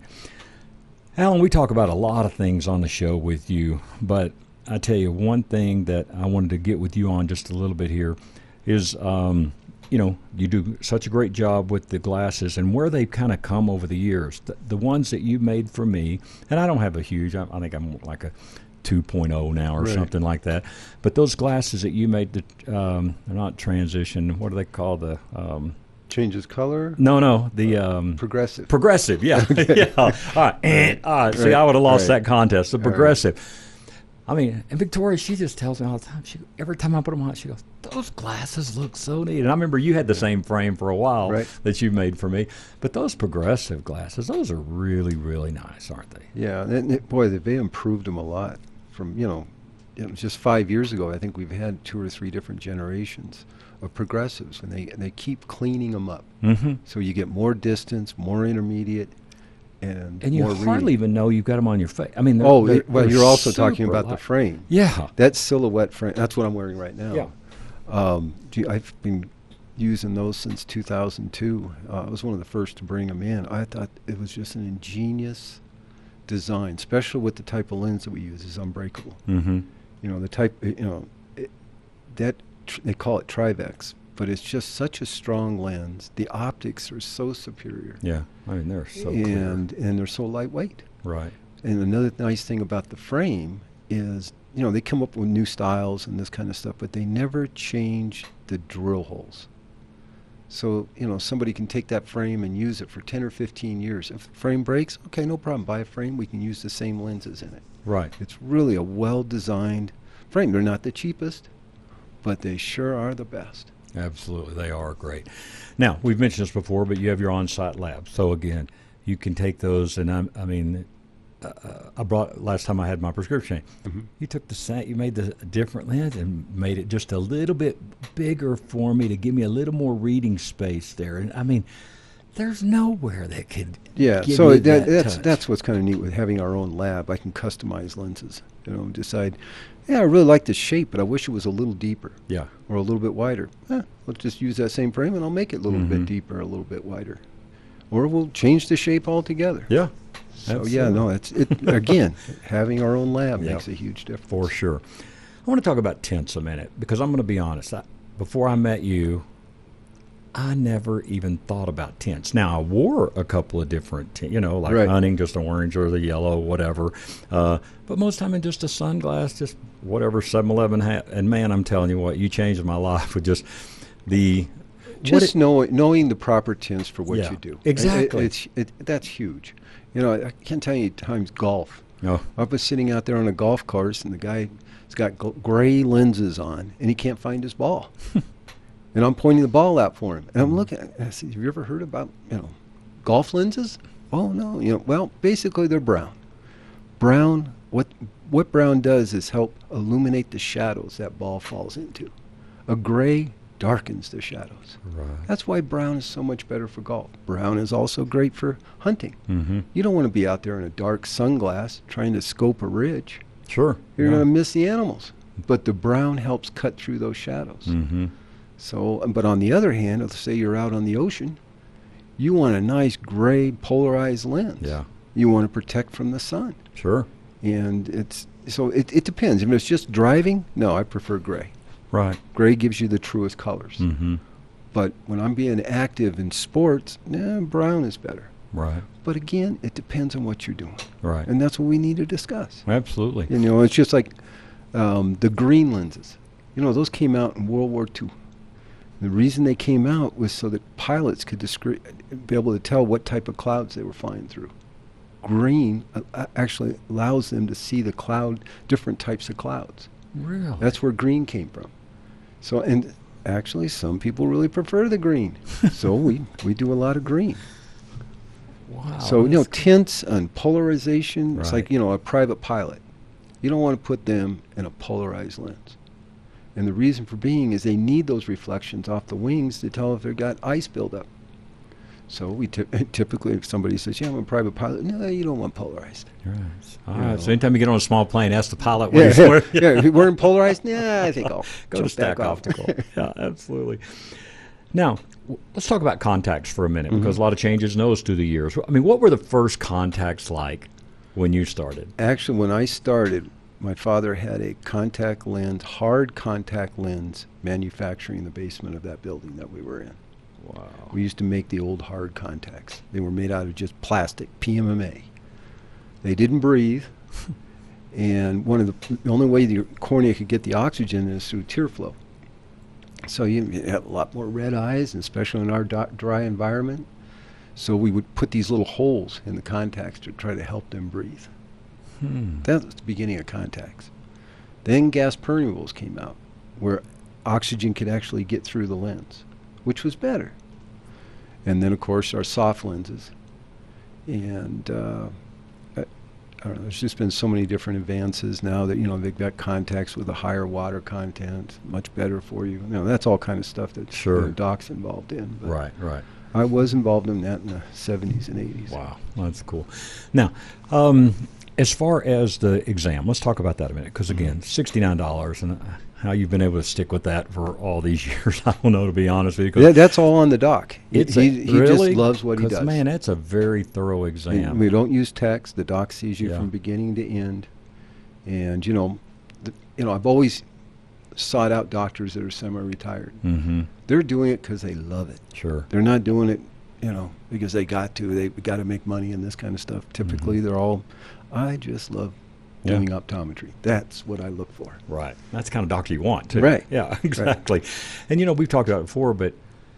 Alan, we talk about a lot of things on the show with you, but I tell you one thing that I wanted to get with you on just a little bit here is, um, you know, you do such a great job with the glasses and where they've kind of come over the years. The, the ones that you made for me, and I don't have a huge, I, I think I'm like a two point oh now or right. something like that. But those glasses that you made, the, um, they're not transition, what do they call the... Um, Changes color? No, no, the... Um, progressive. Progressive, yeah. yeah. All right. And, all right. See, right. I would have lost right. that contest. The progressive. Right. I mean, and Victoria, she just tells me all the time. She every time I put them on, she goes, "Those glasses look so neat." And I remember you had the same frame for a while right. that you made for me. But those progressive glasses, those are really, really nice, aren't they? Yeah, and it, boy, they improved them a lot. From you know, you know, just five years ago, I think we've had two or three different generations of progressives, and they and they keep cleaning them up. Mm-hmm. So you get more distance, more intermediate. And, and you more hardly reading. even know you've got them on your face. I mean, they're, oh, they're, well, they're you're also talking about light. the frame. Yeah, that silhouette frame. That's what I'm wearing right now. Yeah, um, gee, I've been using those since two thousand two. Uh, I was one of the first to bring them in. I thought it was just an ingenious design, especially with the type of lens that we use is unbreakable. Mm-hmm. You know, the type. You know, it, that tr- they call it Trivex. But it's just such a strong lens. The optics are so superior. Yeah, I mean, they're so and clear. And they're so lightweight. Right. And another nice thing about the frame is, you know, they come up with new styles and this kind of stuff, but they never change the drill holes. So, you know, somebody can take that frame and use it for ten or fifteen years. If the frame breaks, okay, no problem. Buy a frame. We can use the same lenses in it. Right. It's really a well-designed frame. They're not the cheapest, but they sure are the best. Absolutely, they are great. Now, we've mentioned this before, but you have your on-site lab. So, again, you can take those, and I'm, I mean, uh, I brought, last time I had my prescription, mm-hmm. you took the same, you made the different lens and made it just a little bit bigger for me to give me a little more reading space there. And, I mean, there's nowhere that could yeah, give so me that, that that's, touch. that's what's kind of neat with having our own lab. I can customize lenses, you know, decide, yeah, I really like the shape, but I wish it was a little deeper. Yeah. Or a little bit wider. Eh, let's just use that same frame and I'll make it a little mm-hmm. bit deeper, a little bit wider. Or we'll change the shape altogether. Yeah. So absolutely. yeah, no, it's it again, having our own lab yep. makes a huge difference. For sure. I want to talk about tints a minute because I'm going to be honest. I, before I met you, I never even thought about tints. Now, I wore a couple of different tints, you know, like right. hunting, just orange or the yellow, whatever. Uh, but most time in just a sunglass, just whatever, seven eleven hat. And, man, I'm telling you what, you changed my life with just the... Just know, knowing the proper tints for what yeah, you do. Exactly. It, it, it, that's huge. You know, I can't tell you times golf. Oh. I was sitting out there on a golf course, and the guy's got g- gray lenses on, and he can't find his ball. And I'm pointing the ball out for him. And I'm looking at it. I said, have you ever heard about, you know, golf lenses? Oh, no. You know, well, basically they're brown. Brown, what what brown does is help illuminate the shadows that ball falls into. A gray darkens the shadows. Right. That's why brown is so much better for golf. Brown is also great for hunting. Mm-hmm. You don't want to be out there in a dark sunglass trying to scope a ridge. Sure. You're yeah. going to miss the animals. But the brown helps cut through those shadows. Mm-hmm. So, but on the other hand, let's say you're out on the ocean, you want a nice gray polarized lens. Yeah. You want to protect from the sun. Sure. And it's so it, it depends. If it's just driving, no, I prefer gray. Right. Gray gives you the truest colors. Mm-hmm. But when I'm being active in sports, eh, brown is better. Right. But again, it depends on what you're doing. Right. And that's what we need to discuss. Absolutely. You know, it's just like um, the green lenses. You know, those came out in World War Two. The reason they came out was so that pilots could discre- be able to tell what type of clouds they were flying through. Green uh, actually allows them to see the cloud, different types of clouds. Really? That's where green came from. So, and actually, some people really prefer the green. So we, we do a lot of green. Wow. So, you know, tints and polarization, it's Right. like, you know, a private pilot. You don't want to put them in a polarized lens. And the reason for being is they need those reflections off the wings to tell if they've got ice buildup. So we ty- typically, if somebody says, yeah, I'm a private pilot, no, you don't want polarized. Right. All You right. know. So anytime you get on a small plane, ask the pilot Yeah, where he's yeah, where- yeah, if we're in polarized, yeah, I think I'll go to jump stack back off. optical. Yeah, absolutely. Now, w- let's talk about contacts for a minute Mhm. because a lot of changes in those through the years. I mean, what were the first contacts like when you started? Actually, when I started, my father had a contact lens, hard contact lens manufacturing in the basement of that building that we were in. Wow. We used to make the old hard contacts. They were made out of just plastic, P M M A. They didn't breathe. And one of the, the only way the cornea could get the oxygen is through tear flow. So you, you have a lot more red eyes, and especially in our do- dry environment. So we would put these little holes in the contacts to try to help them breathe. Hmm. That was the beginning of contacts. Then gas permeables came out, where oxygen could actually get through the lens, which was better. And then, of course, our soft lenses. And uh, I, I don't know, there's just been so many different advances now that, you know, they've got contacts with a higher water content, much better for you. You know, that's all kind of stuff that Sure. you know, Doc's involved in. But Right, right. I was involved in that in the seventies and eighties. Wow, that's cool. Now, um, as far as the exam, let's talk about that a minute. Because again, sixty-nine dollars, and uh, how you've been able to stick with that for all these years, I don't know, to be honest with you. 'cause Yeah, that's all on the doc. He, It's he, a- he really? just loves what he 'Cause, does. man, that's a very thorough We- exam. We don't use text. The doc sees you Yeah. from beginning to end. And, you know, the, you know, I've always sought out doctors that are semi-retired. Mm-hmm. They're doing it because they love it. Sure. They're not doing it, you know, because they got to. They got to make money and this kind of stuff. Typically, they're all, I just love Mm-hmm. Yeah. doing optometry. That's what I look for. Right. That's the kind of doctor you want, too. Right. Yeah, exactly. And, you know, we've talked about it before, but,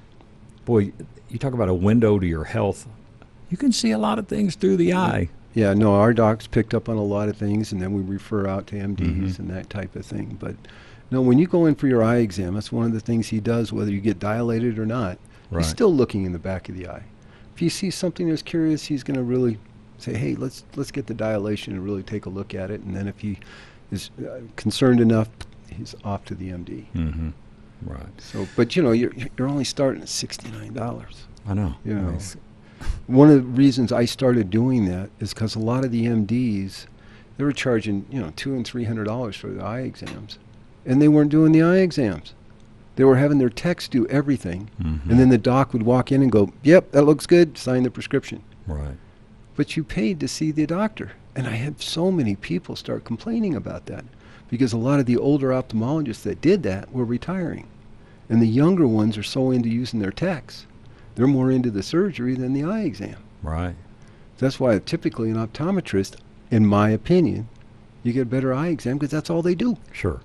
boy, you talk about a window to your health. You can see a lot of things through the eye. Yeah, no, our docs picked up on a lot of things, and then we refer out to M Ds Mhm. and that type of thing. But no, when you go in for your eye exam, that's one of the things he does, whether you get dilated or not. Right. He's still looking in the back of the eye. If he sees something that's curious, he's going to really say, "Hey, let's let's get the dilation and really take a look at it." And then if he is uh, concerned enough, he's off to the M D. Mm-hmm. Right. So, but you know, you're you're only starting at sixty-nine dollars. I know. You I mean, know, it's- one of the reasons I started doing that is because a lot of the M Ds, they were charging, you know, two and three hundred dollars for the eye exams, and they weren't doing the eye exams. They were having their techs do everything, Mhm. and then the doc would walk in and go, "Yep, that looks good. Sign the prescription." Right. But you paid to see the doctor, and I had so many people start complaining about that because a lot of the older ophthalmologists that did that were retiring, and the younger ones are so into using their techs. They're more into the surgery than the eye exam. Right. That's why typically an optometrist, in my opinion, you get a better eye exam because that's all they do. Sure.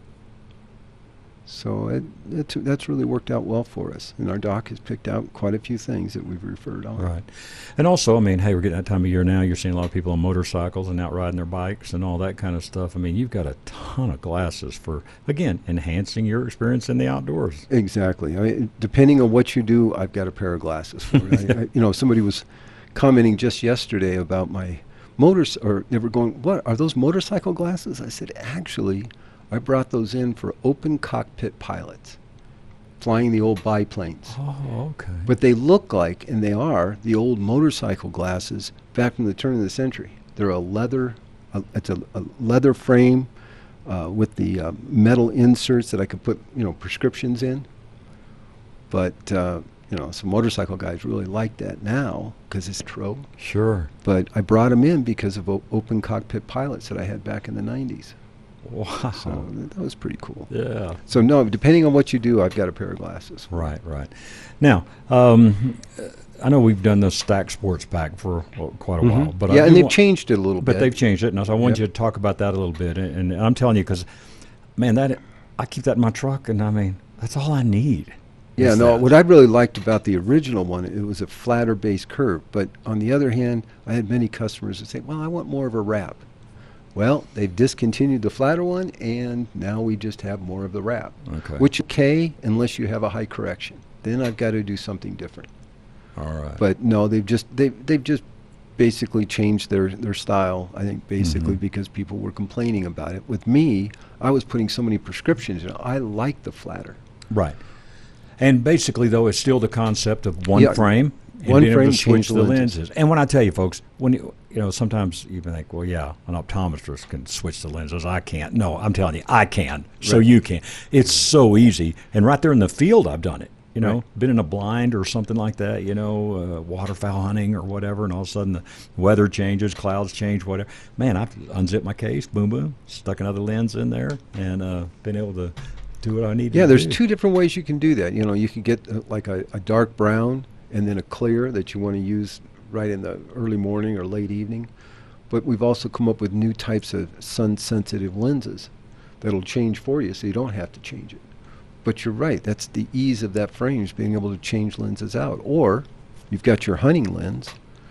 So it, it's, that's really worked out well for us. And our doc has picked out quite a few things that we've referred on. Right. And also, I mean, hey, we're getting that time of year now. You're seeing a lot of people on motorcycles and out riding their bikes and all that kind of stuff. I mean, you've got a ton of glasses for, again, enhancing your experience in the outdoors. Exactly. I mean, depending on what you do, I've got a pair of glasses for it. I, I, you know, somebody was commenting just yesterday about my motors, or they were going, "What are those motorcycle glasses?" I said, "Actually, I brought those in for open cockpit pilots, flying the old biplanes." Oh, okay. But they look like, and they are, the old motorcycle glasses back from the turn of the century. They're a leather, a, it's a, a leather frame uh, with the uh, metal inserts that I could put, you know, prescriptions in. But, uh, you know, some motorcycle guys really like that now because it's retro. Sure. But I brought them in because of o- open cockpit pilots that I had back in the nineties. Wow. So that was pretty cool. Yeah. So no, depending on what you do, I've got a pair of glasses. Right, right. Now, um, I know we've done the Stack Sports Pack for well, quite a Mm-hmm. while, but yeah, I and do they've wa- changed it a little But bit. they've changed it, and so I want Yep. you to talk about that a little bit. And, and I'm telling you, because man, that I keep that in my truck, and I mean, that's all I need. Yeah, is no, that. what I really liked about the original one, it was a flatter base curve. But on the other hand, I had many customers that say, well, I want more of a wrap. Well, they've discontinued the flatter one, and now we just have more of the wrap. Okay. Which is okay unless you have a high correction. Then I've got to do something different. All right. But no, they've just they've they've just basically changed their, their style, I think, basically Mhm. because people were complaining about it. With me, I was putting so many prescriptions in. I like the flatter. Right. And basically, though, it's still the concept of one Yeah, frame. And one being able frame, to switch change the the lenses. lenses. And when I tell you, folks, when you, you know, sometimes you can think, well, yeah, an optometrist can switch the lenses. I can't. No, I'm telling you, I can. So Right. you can. It's so easy. And right there in the field, I've done it. You know, Right. been in a blind or something like that, you know, uh, waterfowl hunting or whatever, and all of a sudden the weather changes, clouds change, whatever. Man, I've unzipped my case, boom, boom, stuck another lens in there, and uh, been able to do what I need Yeah, to there's do. two different ways you can do that. You know, you can get uh, like a, a dark brown and then a clear that you want to use right in the early morning or late evening. But we've also come up with new types of sun-sensitive lenses that'll change for you so you don't have to change it. But you're right, that's the ease of that frame, is being able to change lenses out. Or you've got your hunting lens,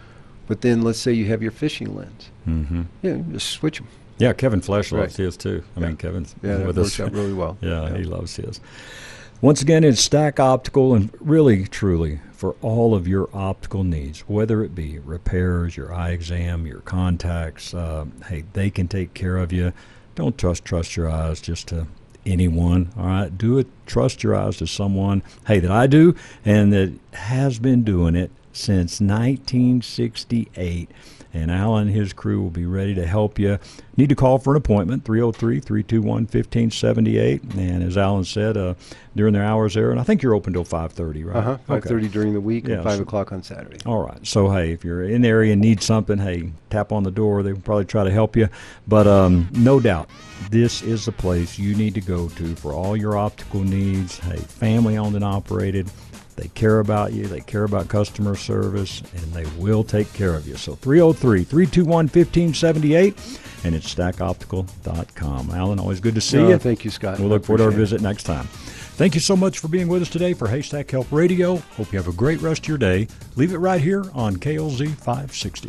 but then let's say you have your fishing lens. Mm-hmm. Yeah, you just switch them. Yeah, Kevin Flesh loves Right. his too. I Yeah. mean, Kevin's Yeah, that with works us. out really well. Yeah, Yeah. he loves his. Once again, it's Stack Optical, and really, truly, for all of your optical needs, whether it be repairs, your eye exam, your contacts, uh, hey, they can take care of you. Don't trust trust your eyes just to anyone, all right? Do it. Trust your eyes to someone, hey, that I do, and that has been doing it since nineteen sixty-eight. And Alan and his crew will be ready to help you. Need to call for an appointment, three oh three, three two one, one five seven eight. And as Alan said, uh, during their hours there, and I think you're open till five thirty, right? Uh-huh, five thirty Okay. during the week Yeah, and five so- o'clock on Saturday. All right. So, hey, if you're in the area and need something, hey, tap on the door. They will probably try to help you. But um, no doubt, this is the place you need to go to for all your optical needs. Hey, family owned and operated. They care about you. They care about customer service, and they will take care of you. So three oh three, three two one, one five seven eight, and it's stack optical dot com. Alan, always good to see No, you. thank you, Scott. We'll I look forward to our appreciate it. visit next time. Thank you so much for being with us today for Haystack Help Radio. Hope you have a great rest of your day. Leave it right here on K L Z five sixty.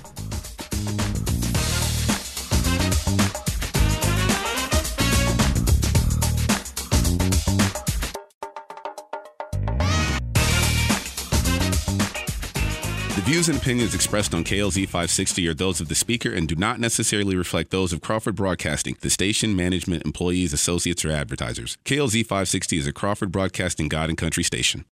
The views and opinions expressed on K L Z five sixty are those of the speaker and do not necessarily reflect those of Crawford Broadcasting, the station, management, employees, associates, or advertisers. K L Z five sixty is a Crawford Broadcasting God and Country station.